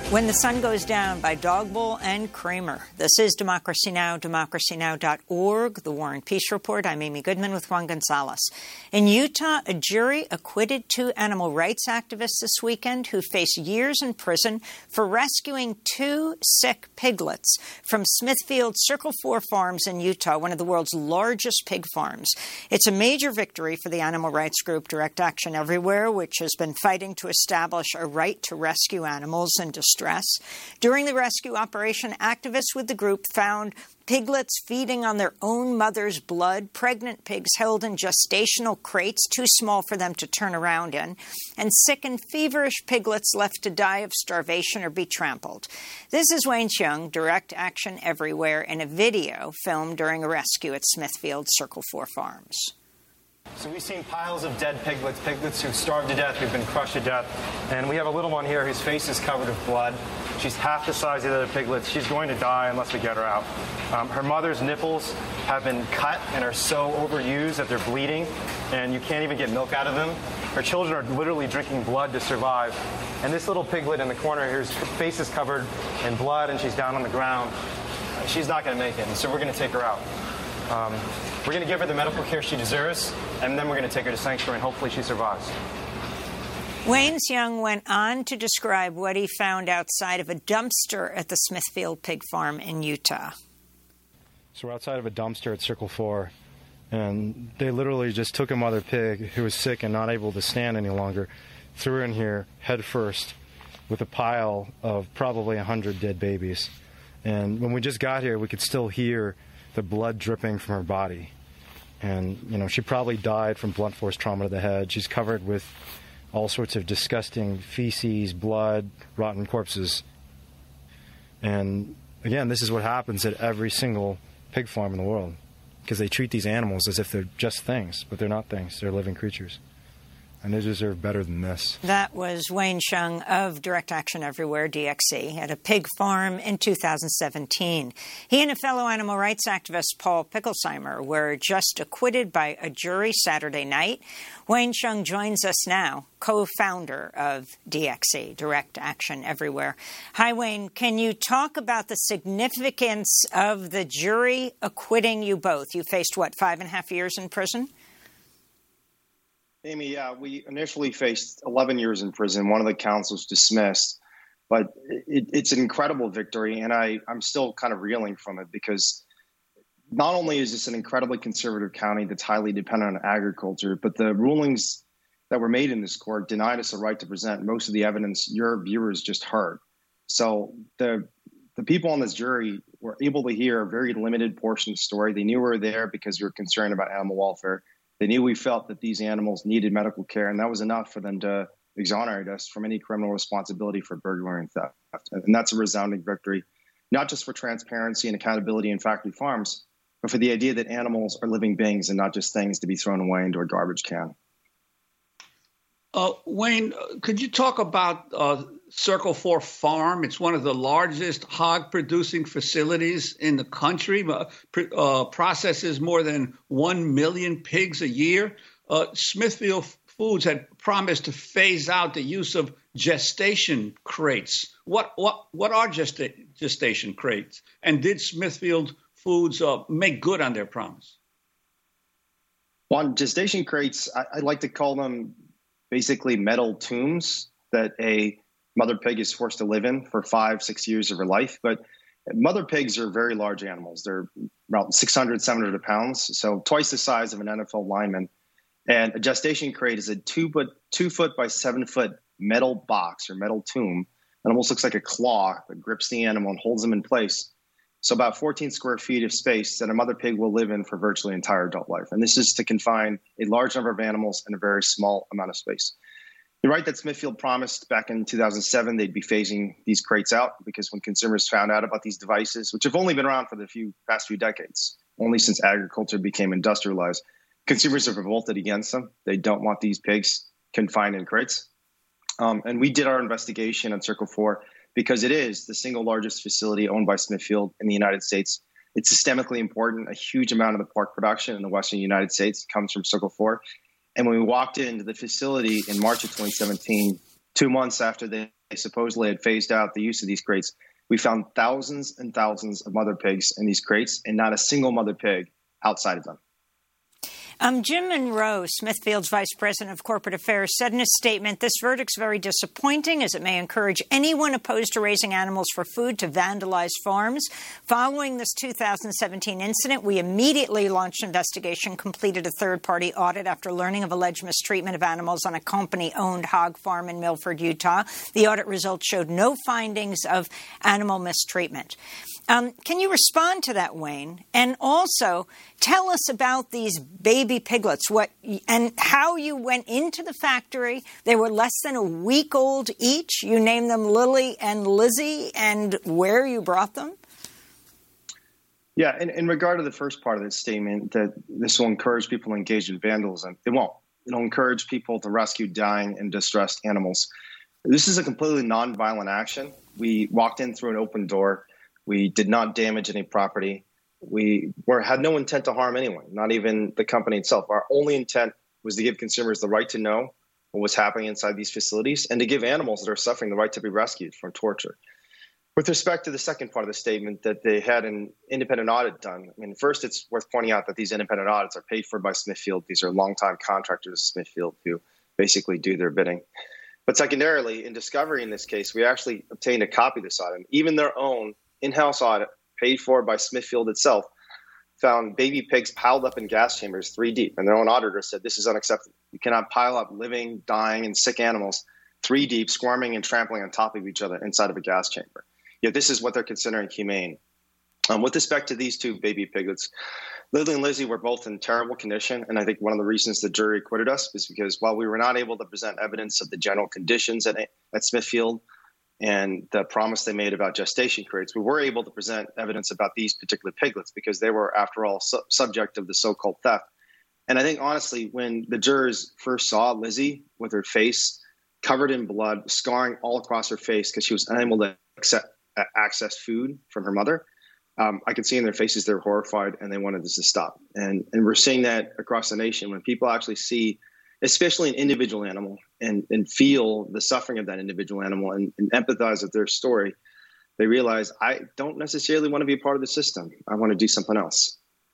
When the Sun Goes Down by Dogbull and Kramer. This is Democracy Now!, democracy now dot org, the War and Peace Report. I'm Amy Goodman with Juan Gonzalez. In Utah, a jury acquitted two animal rights activists this weekend who face years in prison for rescuing two sick piglets from Smithfield Circle four Farms in Utah, one of the world's largest pig farms. It's a major victory for the animal rights group Direct Action Everywhere, which has been fighting to establish a right to rescue animals in distress. During the rescue operation, activists with the group found piglets feeding on their own mother's blood, pregnant pigs held in gestational crates too small for them to turn around in, and sick and feverish piglets left to die of starvation or be trampled. This is Wayne Cheung, Direct Action Everywhere, in a video filmed during a rescue at Smithfield Circle four Farms. So we've seen piles of dead piglets, piglets who've starved to death, who've been crushed to death. And we have a little one here whose face is covered with blood. She's half the size of the other piglets. She's going to die unless we get her out. Um, her mother's nipples have been cut and are so overused that they're bleeding, and you can't even get milk out of them. Her children are literally drinking blood to survive. And this little piglet in the corner here, her face is covered in blood, and she's down on the ground. She's not going to make it, and so we're going to take her out. Um, we're going to give her the medical care she deserves, and then we're going to take her to sanctuary, and hopefully she survives. Wayne Cheung went on to describe what he found outside of a dumpster at the Smithfield Pig Farm in Utah. So we're outside of a dumpster at Circle four, and they literally just took a mother pig who was sick and not able to stand any longer, threw her in here head first with a pile of probably one hundred dead babies. And when we just got here, we could still hear the blood dripping from her body. And, you know, she probably died from blunt force trauma to the head. She's covered with all sorts of disgusting feces, blood, rotten corpses. And, again, this is what happens at every single pig farm in the world, because they treat these animals as if they're just things, but they're not things. They're living creatures. And they deserve better than this. That was Wayne Cheung of Direct Action Everywhere, D X C, at a pig farm in two thousand seventeen. He and a fellow animal rights activist, Paul Picklesheimer, were just acquitted by a jury Saturday night. Wayne Cheung joins us now, co-founder of D X C, Direct Action Everywhere. Hi, Wayne. Can you talk about the significance of the jury acquitting you both? You faced, what, five and a half years in prison? Amy, yeah, we initially faced eleven years in prison. One of the counts was dismissed, but it, it's an incredible victory, and I, I'm still kind of reeling from it because not only is this an incredibly conservative county that's highly dependent on agriculture, but the rulings that were made in this court denied us a right to present most of the evidence your viewers just heard. So the the people on this jury were able to hear a very limited portion of the story. They knew we were there because we were concerned about animal welfare. They knew we felt that these animals needed medical care, and that was enough for them to exonerate us from any criminal responsibility for burglary and theft. And that's a resounding victory, not just for transparency and accountability in factory farms, but for the idea that animals are living beings and not just things to be thrown away into a garbage can. Uh, Wayne, could you talk about uh, Circle four Farm? It's one of the largest hog-producing facilities in the country, uh, uh, processes more than one million pigs a year. Uh, Smithfield Foods had promised to phase out the use of gestation crates. What what what are gesta- gestation crates? And did Smithfield Foods uh, make good on their promise? Well, on gestation crates, I, I like to call them basically metal tombs that a mother pig is forced to live in for five, six years of her life. But mother pigs are very large animals. They're about six hundred, seven hundred pounds, so twice the size of an N F L lineman. And a gestation crate is a two foot, two foot by seven foot metal box or metal tomb. It almost looks like a claw that grips the animal and holds them in place. So about fourteen square feet of space that a mother pig will live in for virtually entire adult life. And this is to confine a large number of animals in a very small amount of space. You're right that Smithfield promised back in two thousand seven they'd be phasing these crates out, because when consumers found out about these devices, which have only been around for the few past few decades, only since agriculture became industrialized, consumers have revolted against them. They don't want these pigs confined in crates. Um, and we did our investigation on Circle four because it is the single largest facility owned by Smithfield in the United States. It's systemically important. A huge amount of the pork production in the Western United States comes from Circle four. And when we walked into the facility in March of twenty seventeen, two months after they supposedly had phased out the use of these crates, we found thousands and thousands of mother pigs in these crates and not a single mother pig outside of them. Um, Jim Monroe, Smithfield's Vice President of Corporate Affairs, said in a statement, "This verdict's very disappointing as it may encourage anyone opposed to raising animals for food to vandalize farms. Following this two thousand seventeen incident, we immediately launched an investigation, completed a third-party audit after learning of alleged mistreatment of animals on a company-owned hog farm in Milford, Utah. The audit results showed no findings of animal mistreatment." Um, can you respond to that, Wayne? And also tell us about these baby piglets, what and how you went into the factory. They were less than a week old each. You named them Lily and Lizzie, and where you brought them. Yeah, in, in regard to the first part of this statement, that this will encourage people to engage in vandalism, it won't. It'll encourage people to rescue dying and distressed animals. This is a completely nonviolent action. We walked in through an open door. We did not damage any property. We were, had no intent to harm anyone, not even the company itself. Our only intent was to give consumers the right to know what was happening inside these facilities and to give animals that are suffering the right to be rescued from torture. With respect to the second part of the statement, that they had an independent audit done, I mean, first, it's worth pointing out that these independent audits are paid for by Smithfield. These are longtime contractors of Smithfield who basically do their bidding. But secondarily, in discovery in this case, we actually obtained a copy of this audit. Even their own in-house audit, paid for by Smithfield itself, found baby pigs piled up in gas chambers three deep. And their own auditor said this is unacceptable. You cannot pile up living, dying, and sick animals three deep, squirming and trampling on top of each other inside of a gas chamber. Yet this is what they're considering humane. Um, with respect to these two baby piglets, Lily and Lizzie were both in terrible condition. And I think one of the reasons the jury acquitted us is because while we were not able to present evidence of the general conditions at, at Smithfield and the promise they made about gestation crates, we were able to present evidence about these particular piglets because they were, after all, su- subject of the so-called theft. And I think, honestly, when the jurors first saw Lizzie with her face covered in blood, scarring all across her face because she was unable to accept, uh, access food from her mother, um, I could see in their faces they were horrified and they wanted this to stop. And, and we're seeing that across the nation when people actually see, especially an individual animal, and, and feel the suffering of that individual animal and, and empathize with their story, they realize, I don't necessarily want to be a part of the system. I want to do something else.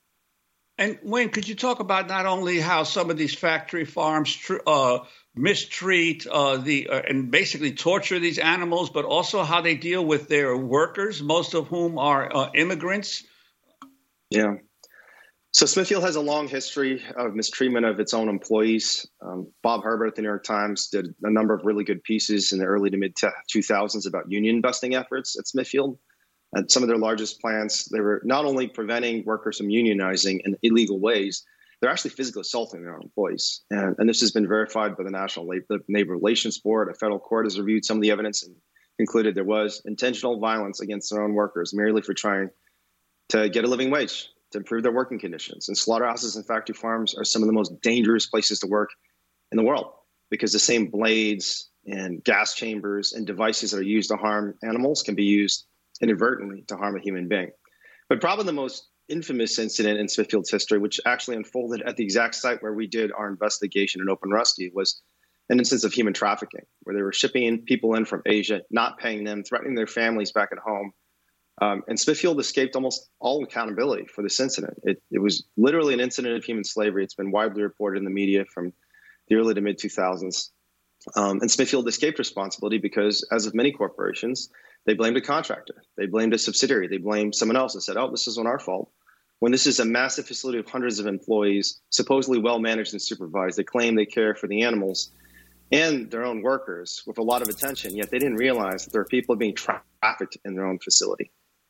And Wayne, could you talk about not only how some of these factory farms tr- uh, mistreat uh, the uh, and basically torture these animals, but also how they deal with their workers, most of whom are uh, immigrants? Yeah. So Smithfield has a long history of mistreatment of its own employees. Um, Bob Herbert at the New York Times did a number of really good pieces in the early to mid two thousands about union busting efforts at Smithfield. At some of their largest plants, they were not only preventing workers from unionizing in illegal ways, they're actually physically assaulting their own employees. And, and this has been verified by the National Labor Relations Board. A federal court has reviewed some of the evidence and concluded there was intentional violence against their own workers merely for trying to get a living wage, to improve their working conditions. And slaughterhouses and factory farms are some of the most dangerous places to work in the world because the same blades and gas chambers and devices that are used to harm animals can be used inadvertently to harm a human being. But probably the most infamous incident in Smithfield's history, which actually unfolded at the exact site where we did our investigation in Open Rescue, was an instance of human trafficking, where they were shipping in people in from Asia, not paying them, threatening their families back at home. Um, and Smithfield escaped almost all accountability for this incident. It, it was literally an incident of human slavery. It's been widely reported in the media from the early to mid two thousands. Um, and Smithfield escaped responsibility because, as of many corporations, they blamed a contractor. They blamed a subsidiary. They blamed someone else and said, oh, this isn't our fault. When this is a massive facility of hundreds of employees, supposedly well managed and supervised, they claim they care for the animals and their own workers with a lot of attention, yet they didn't realize that there are people being trafficked in their own facility.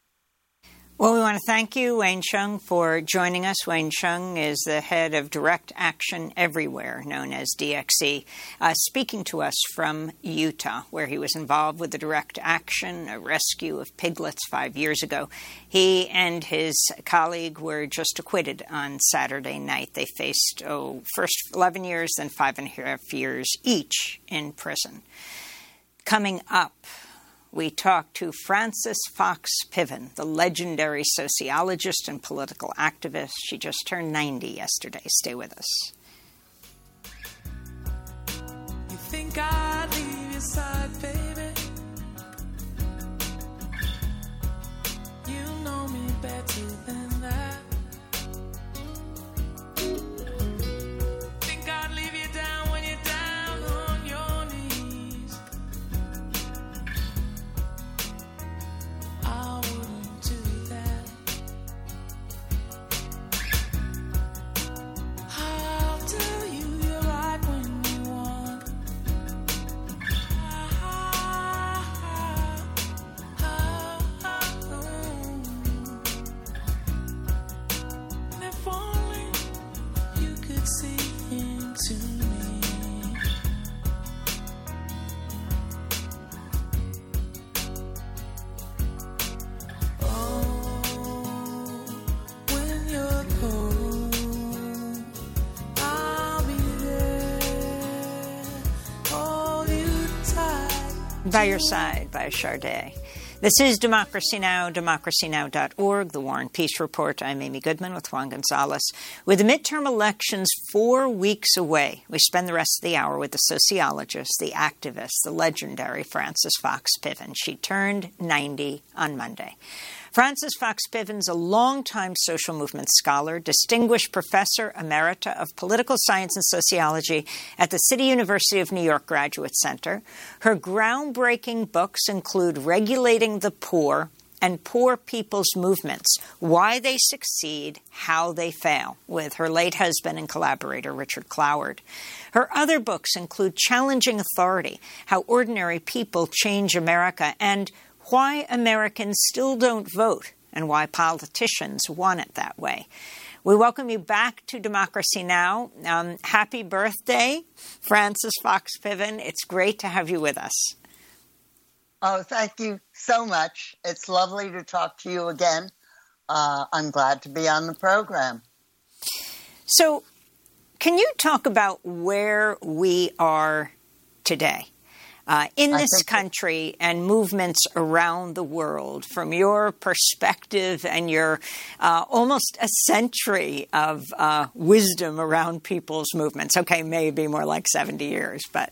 Well, we want to thank you, Wayne Chung, for joining us. Wayne Chung is the head of Direct Action Everywhere, known as D X E, uh, speaking to us from Utah, where he was involved with the Direct Action, a rescue of piglets five years ago. He and his colleague were just acquitted on Saturday night. They faced, oh, first eleven years, then five and a half years each in prison. Coming up, we talk to Frances Fox Piven, the legendary sociologist and political activist. She just turned ninety yesterday. Stay with us. You think I'd leave your side, baby? By Your Side by Sade. This is Democracy Now!, democracy now dot org, the War and Peace Report. I'm Amy Goodman with Juan Gonzalez. With the midterm elections four weeks away, we spend the rest of the hour with the sociologist, the activist, the legendary Frances Fox Piven. She turned ninety on Monday. Frances Fox Piven's a longtime social movement scholar, distinguished professor emerita of political science and sociology at the City University of New York Graduate Center. Her groundbreaking books include Regulating the Poor and Poor People's Movements, Why They Succeed, How They Fail, with her late husband and collaborator, Richard Cloward. Her other books include Challenging Authority, How Ordinary People Change America, and Why Americans Still Don't Vote and Why Politicians Want It That Way. We welcome you back to Democracy Now! Um, happy birthday, Frances Fox Piven. It's great to have you with us. Oh, thank you so much. It's lovely to talk to you again. Uh, I'm glad to be on the program. So, can you talk about where we are today? Uh, in this country and movements around the world, from your perspective and your uh, almost a century of uh, wisdom around people's movements. Okay, maybe more like seventy years, but...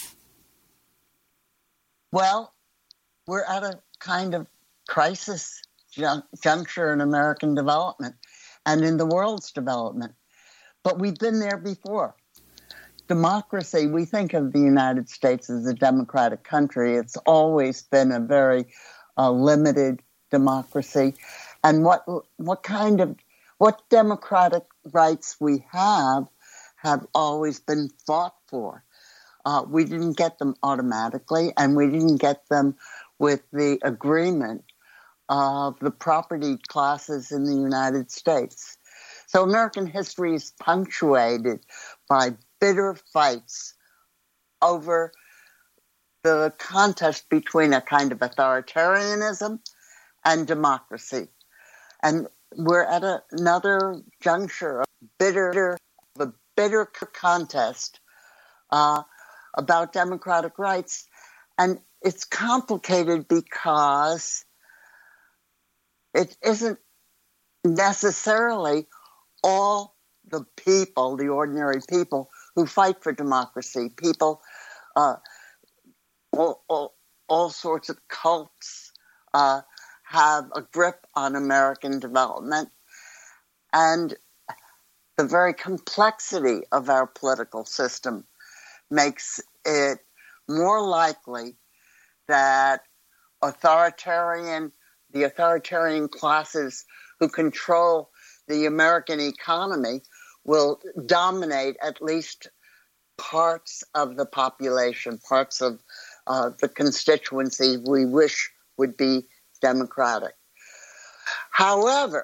Well, we're at a kind of crisis jun- juncture in American development and in the world's development. But we've been there before. Democracy, we think of the United States as a democratic country. It's always been a very uh, limited democracy. And what what kind of, what democratic rights we have have always been fought for. Uh, we didn't get them automatically, and we didn't get them with the agreement of the property classes in the United States. So American history is punctuated by bitter fights over the contest between a kind of authoritarianism and democracy. And we're at a, another juncture of bitter, of a bitter contest uh, about democratic rights. And it's complicated because it isn't necessarily all the people, the ordinary people, who fight for democracy. People, uh, all, all, all sorts of cults uh, have a grip on American development. And the very complexity of our political system makes it more likely that authoritarian, the authoritarian classes who control the American economy will dominate at least parts of the population, parts of uh, the constituency we wish would be democratic. However,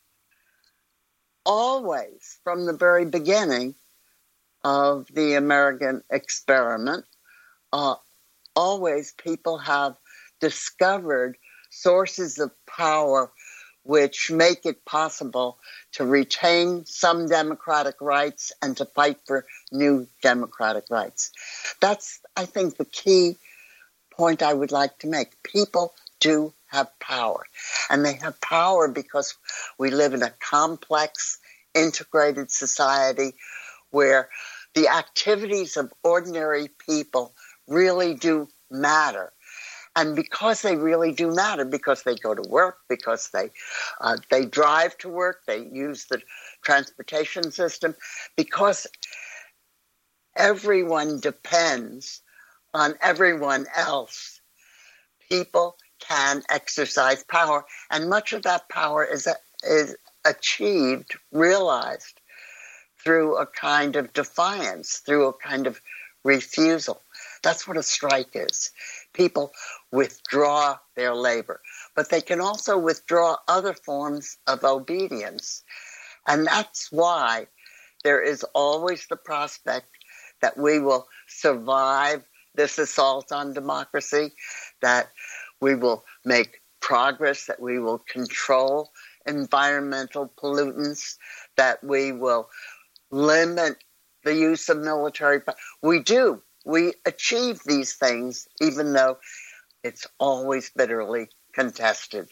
always from the very beginning of the American experiment, uh, always people have discovered sources of power which make it possible to retain some democratic rights and to fight for new democratic rights. That's, I think, the key point I would like to make. People do have power. And they have power because we live in a complex, integrated society where the activities of ordinary people really do matter. And because they really do matter, because they go to work, because they uh, they drive to work, they use the transportation system, because everyone depends on everyone else, people can exercise power. And much of that power is, is achieved, realized, through a kind of defiance, through a kind of refusal. That's what a strike is. People withdraw their labor, but they can also withdraw other forms of obedience. And that's why there is always the prospect that we will survive this assault on democracy, that we will make progress, that we will control environmental pollutants, that we will limit the use of military power. We do we achieve these things, even though it's always bitterly contested.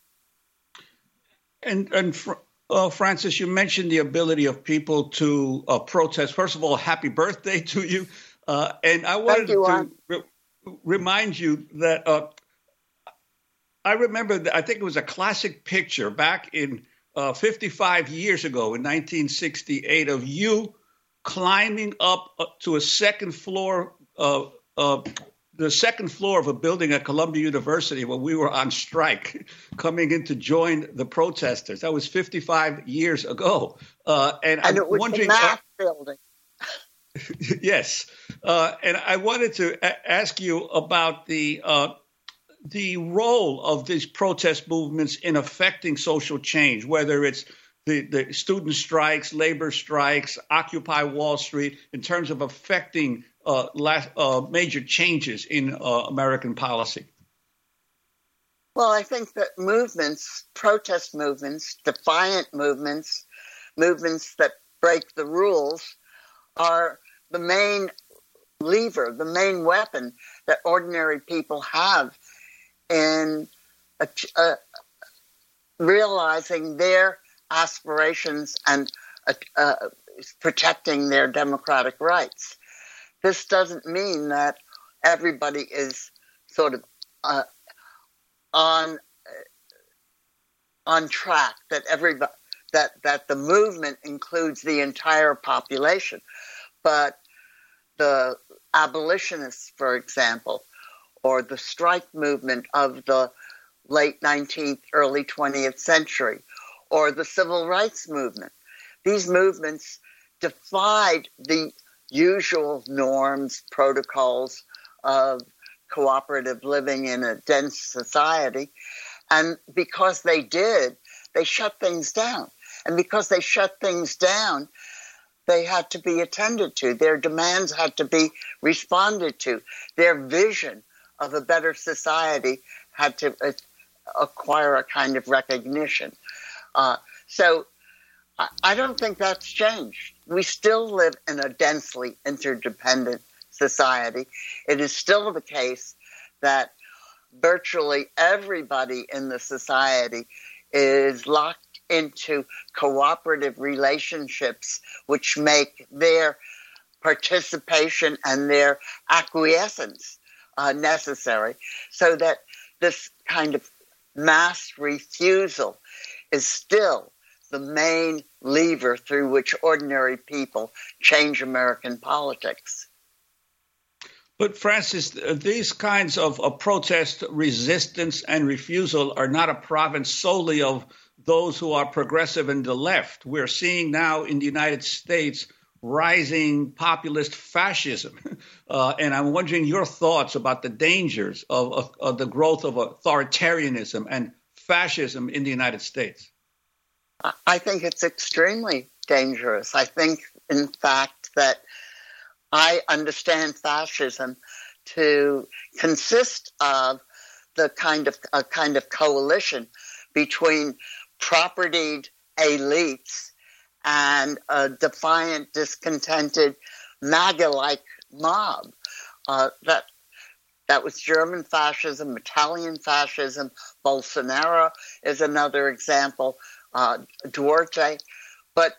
And, and uh, Francis, you mentioned the ability of people to uh, protest. First of all, happy birthday to you. Uh, and I wanted you, to re- remind you that uh, I remember, that I think it was a classic picture back in uh, fifty-five years ago in nineteen sixty-eight of you climbing up to a second floor, uh, uh, the second floor of a building at Columbia University when we were on strike, coming in to join the protesters. That was fifty-five years ago. Uh, and, and I'm it was wondering, the math building. Yes. Uh, and I wanted to a- ask you about the uh, the role of these protest movements in affecting social change, whether it's the, the student strikes, labor strikes, Occupy Wall Street, in terms of affecting uh, last, uh, major changes in uh, American policy. Well, I think that movements, protest movements, defiant movements, movements that break the rules are the main lever, the main weapon that ordinary people have in uh, uh, realizing their aspirations and uh, uh, protecting their democratic rights. This doesn't mean that everybody is sort of uh, on on track, that everybody that that the movement includes the entire population, but the abolitionists, for example, or the strike movement of the late nineteenth, early twentieth century, or the civil rights movement. These movements defied the usual norms, protocols of cooperative living in a dense society. And because they did, they shut things down. And because they shut things down, they had to be attended to. Their demands had to be responded to. Their vision of a better society had to uh, acquire a kind of recognition. Uh, so I, I don't think that's changed. We still live in a densely interdependent society. It is still the case that virtually everybody in the society is locked into cooperative relationships which make their participation and their acquiescence uh, necessary, so that this kind of mass refusal is still the main lever through which ordinary people change American politics. But Francis, these kinds of, of protest, resistance, and refusal are not a province solely of those who are progressive and the left. We're seeing now in the United States rising populist fascism. Uh, and I'm wondering your thoughts about the dangers of, of, of the growth of authoritarianism and fascism in the United States. I think it's extremely dangerous. I think, in fact, that I understand fascism to consist of the kind of a kind of coalition between propertied elites and a defiant, discontented, MAGA-like mob. Uh, that that was German fascism, Italian fascism. Bolsonaro is another example. Uh, Duarte, but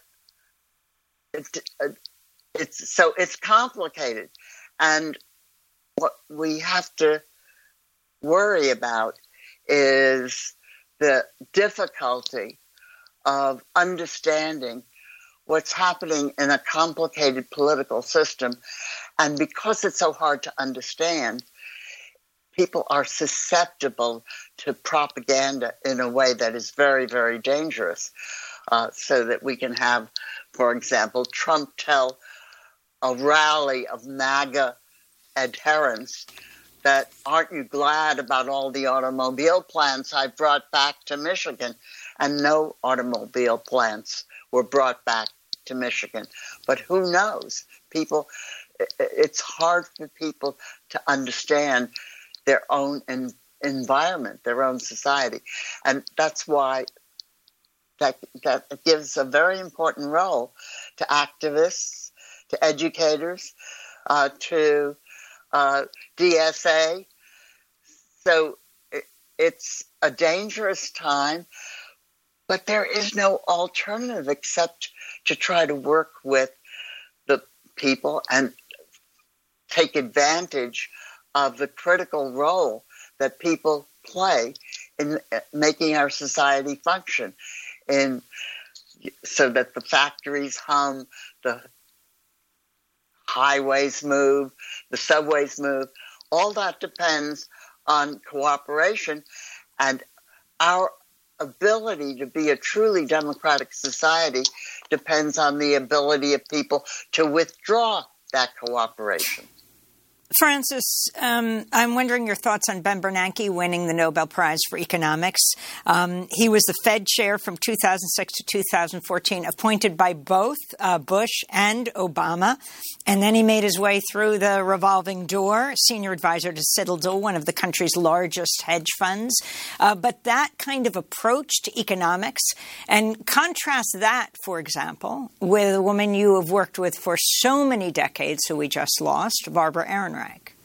it, uh, it's so it's complicated, and what we have to worry about is the difficulty of understanding what's happening in a complicated political system. And because it's so hard to understand, people are susceptible to propaganda in a way that is very, very dangerous. Uh, so that we can have, for example, Trump tell a rally of MAGA adherents that, aren't you glad about all the automobile plants I brought back to Michigan? And no automobile plants were brought back to Michigan. But who knows? People, it's hard for people to understand their own en- environment, their own society. And that's why that, that gives a very important role to activists, to educators, uh, to uh, D S A. So it, it's a dangerous time, but there is no alternative except to try to work with the people and take advantage of the critical role that people play in making our society function, in so that the factories hum, the highways move, the subways move. All that depends on cooperation, and our ability to be a truly democratic society depends on the ability of people to withdraw that cooperation. Francis, um, I'm wondering your thoughts on Ben Bernanke winning the Nobel Prize for Economics. Um, he was the Fed chair from two thousand six to two thousand fourteen, appointed by both uh, Bush and Obama. And then he made his way through the revolving door, senior advisor to Citadel, one of the country's largest hedge funds. Uh, but that kind of approach to economics, and contrast that, for example, with a woman you have worked with for so many decades, who we just lost, Barbara Ehrenreich.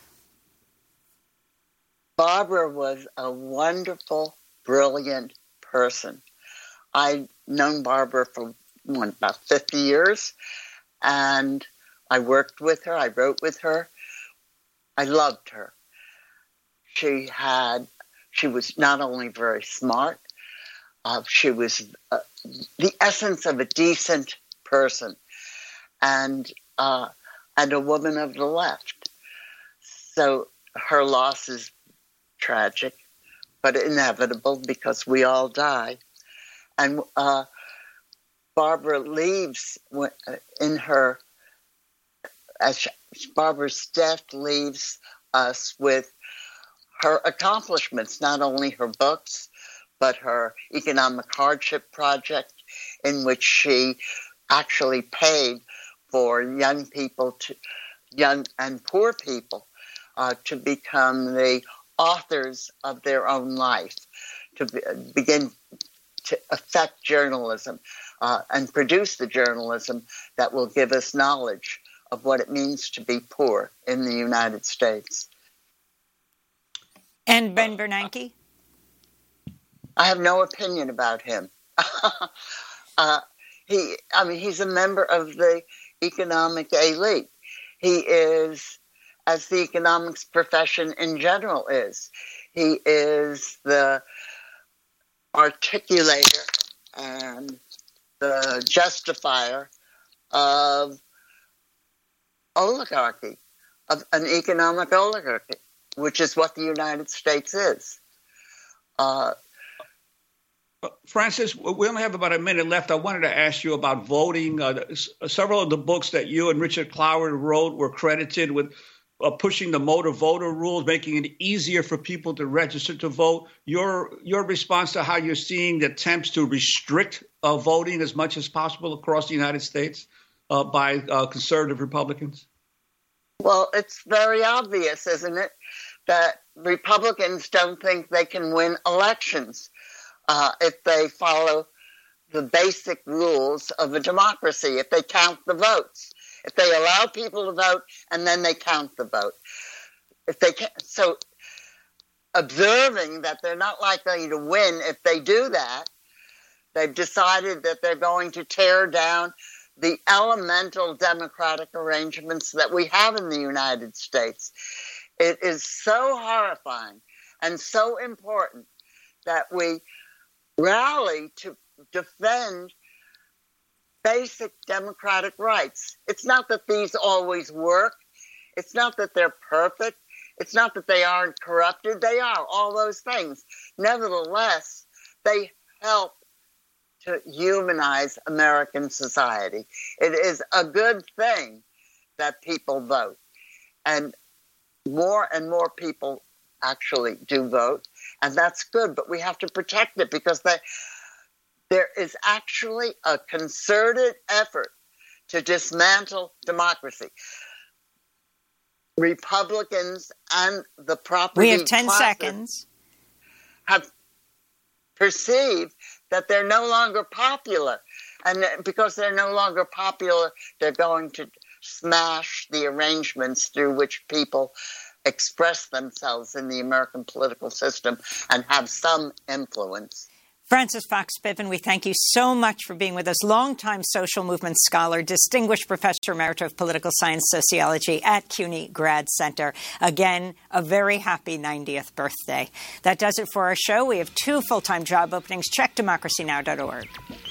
Barbara was a wonderful, brilliant person. I've known Barbara for what, about fifty years, and I worked with her. I wrote with her. I loved her. She had, she was not only very smart, uh, she was uh, the essence of a decent person, and uh, and a woman of the left. So her loss is tragic, but inevitable because we all die. And uh, Barbara leaves in her, as she, Barbara's death leaves us with her accomplishments, not only her books, but her economic hardship project, in which she actually paid for young people, to young and poor people, uh, to become the authors of their own life, to be, begin to affect journalism uh, and produce the journalism that will give us knowledge of what it means to be poor in the United States. And Ben Bernanke? I have no opinion about him. uh, he, I mean, he's a member of the economic elite. He is, as the economics profession in general is, he is the articulator and the justifier of oligarchy, of an economic oligarchy, which is what the United States is. Uh, Francis, we only have about a minute left. I wanted to ask you about voting. Uh, several of the books that you and Richard Cloward wrote were credited with uh, pushing the motor voter rules, making it easier for people to register to vote. Your your response to how you're seeing the attempts to restrict uh, voting as much as possible across the United States uh, by uh, conservative Republicans? Well, it's very obvious, isn't it, that Republicans don't think they can win elections uh, if they follow the basic rules of a democracy, if they count the votes, if they allow people to vote and then they count the vote. If they can, so observing that they're not likely to win if they do that, they've decided that they're going to tear down the elemental democratic arrangements that we have in the United States. It is so horrifying and so important that we rally to defend basic democratic rights. It's not that these always work. It's not that they're perfect. It's not that they aren't corrupted. They are, all those things. Nevertheless, they help to humanize American society. It is a good thing that people vote. And more and more people actually do vote. And that's good, but we have to protect it because they, there is actually a concerted effort to dismantle democracy. Republicans and the property We have ten seconds. Have perceived that they're no longer popular. And because they're no longer popular, they're going to smash the arrangements through which people express themselves in the American political system and have some influence. Frances Fox Piven, we thank you so much for being with us. Longtime social movement scholar, distinguished professor emerita of political science sociology at CUNY Grad Center. Again, a very happy ninetieth birthday. That does it for our show. We have two full-time job openings. Check democracy now dot org.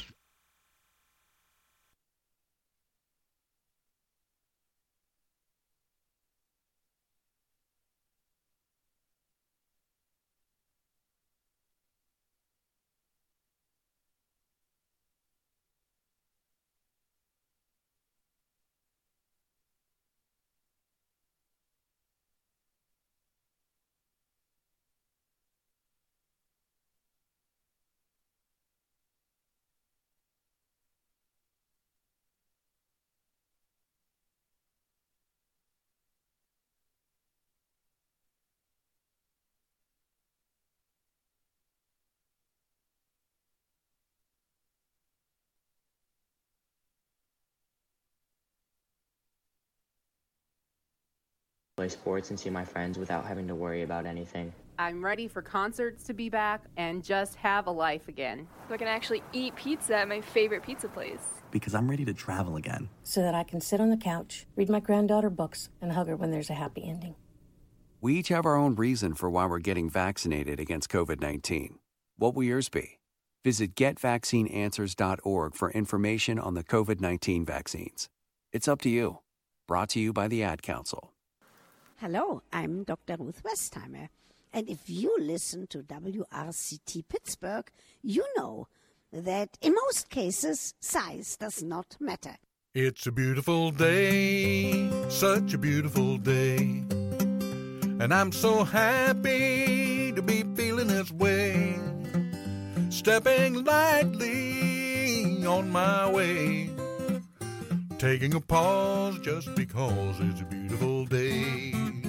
Play sports and see my friends without having to worry about anything. I'm ready for concerts to be back and just have a life again. So I can actually eat pizza at my favorite pizza place. Because I'm ready to travel again. So that I can sit on the couch, read my granddaughter books, and hug her when there's a happy ending. We each have our own reason for why we're getting vaccinated against COVID nineteen. What will yours be? Visit get vaccine answers dot org for information on the COVID nineteen vaccines. It's up to you. Brought to you by the Ad Council. Hello, I'm Doctor Ruth Westheimer. And if you listen to W R C T Pittsburgh, you know that in most cases, size does not matter. It's a beautiful day, such a beautiful day. And I'm so happy to be feeling this way. Stepping lightly on my way. Taking a pause just because it's a beautiful day.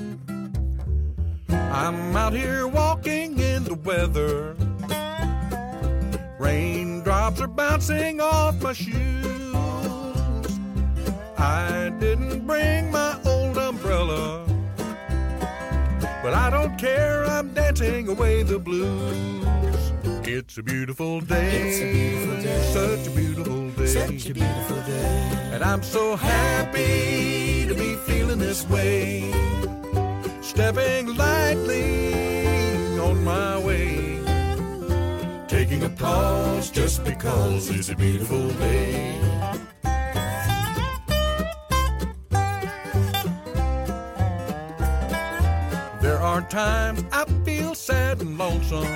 I'm out here walking in the weather. Raindrops are bouncing off my shoes. I didn't bring my old umbrella, but I don't care, I'm dancing away the blues. It's a beautiful day, it's a beautiful day, such a beautiful day, such a beautiful day. And I'm so happy to be feeling this way. Stepping lightly on my way. Taking a pause just because it's a beautiful day. There are times I feel sad and lonesome.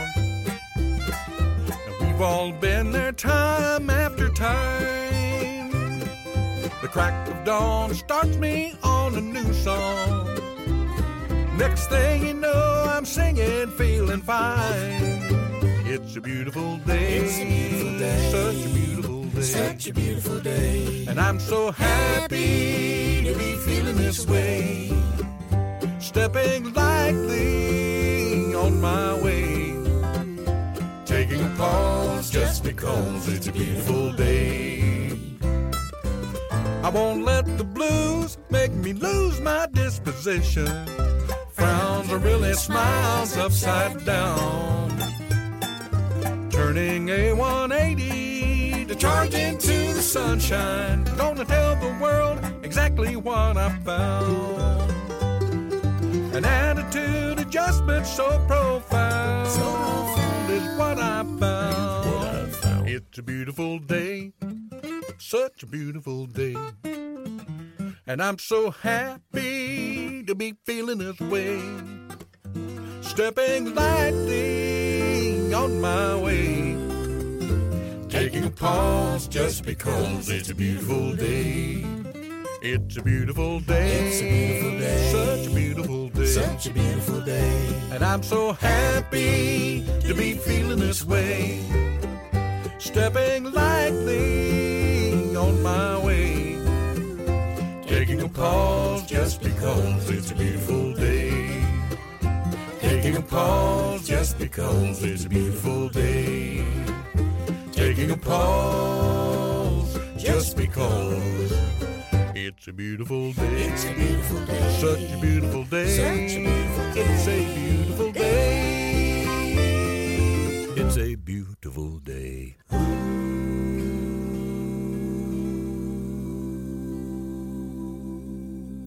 We've all been there time after time. The crack of dawn starts me on a new song. Next thing you know, I'm singing, feeling fine. It's a beautiful day. It's a beautiful day. Such a beautiful day. Such a beautiful day. And I'm so happy to be feeling this way. Stepping lightly on my way. Taking a pause just because it's a beautiful day. I won't let the blues make me lose my disposition. Frowns are really smiles upside down. Turning a one eighty to charge into the sunshine. Gonna tell the world exactly what I found. An attitude adjustment so profound, so profound is what I found. What I found. It's a beautiful day, such a beautiful day. And I'm so happy to be feeling this way. Stepping lightly on my way. Taking a pause just because it's a beautiful day. It's a beautiful day. It's a beautiful day. Such a beautiful day. Such a beautiful day. And I'm so happy to be feeling this way. Stepping lightly on my way. Taking a pause just because it's a beautiful day. Taking a pause just because it's a beautiful day. Taking a pause just because it's It's a beautiful day. It's a beautiful day. Such a beautiful day. Such a beautiful day. It's a beautiful day. It's a beautiful day.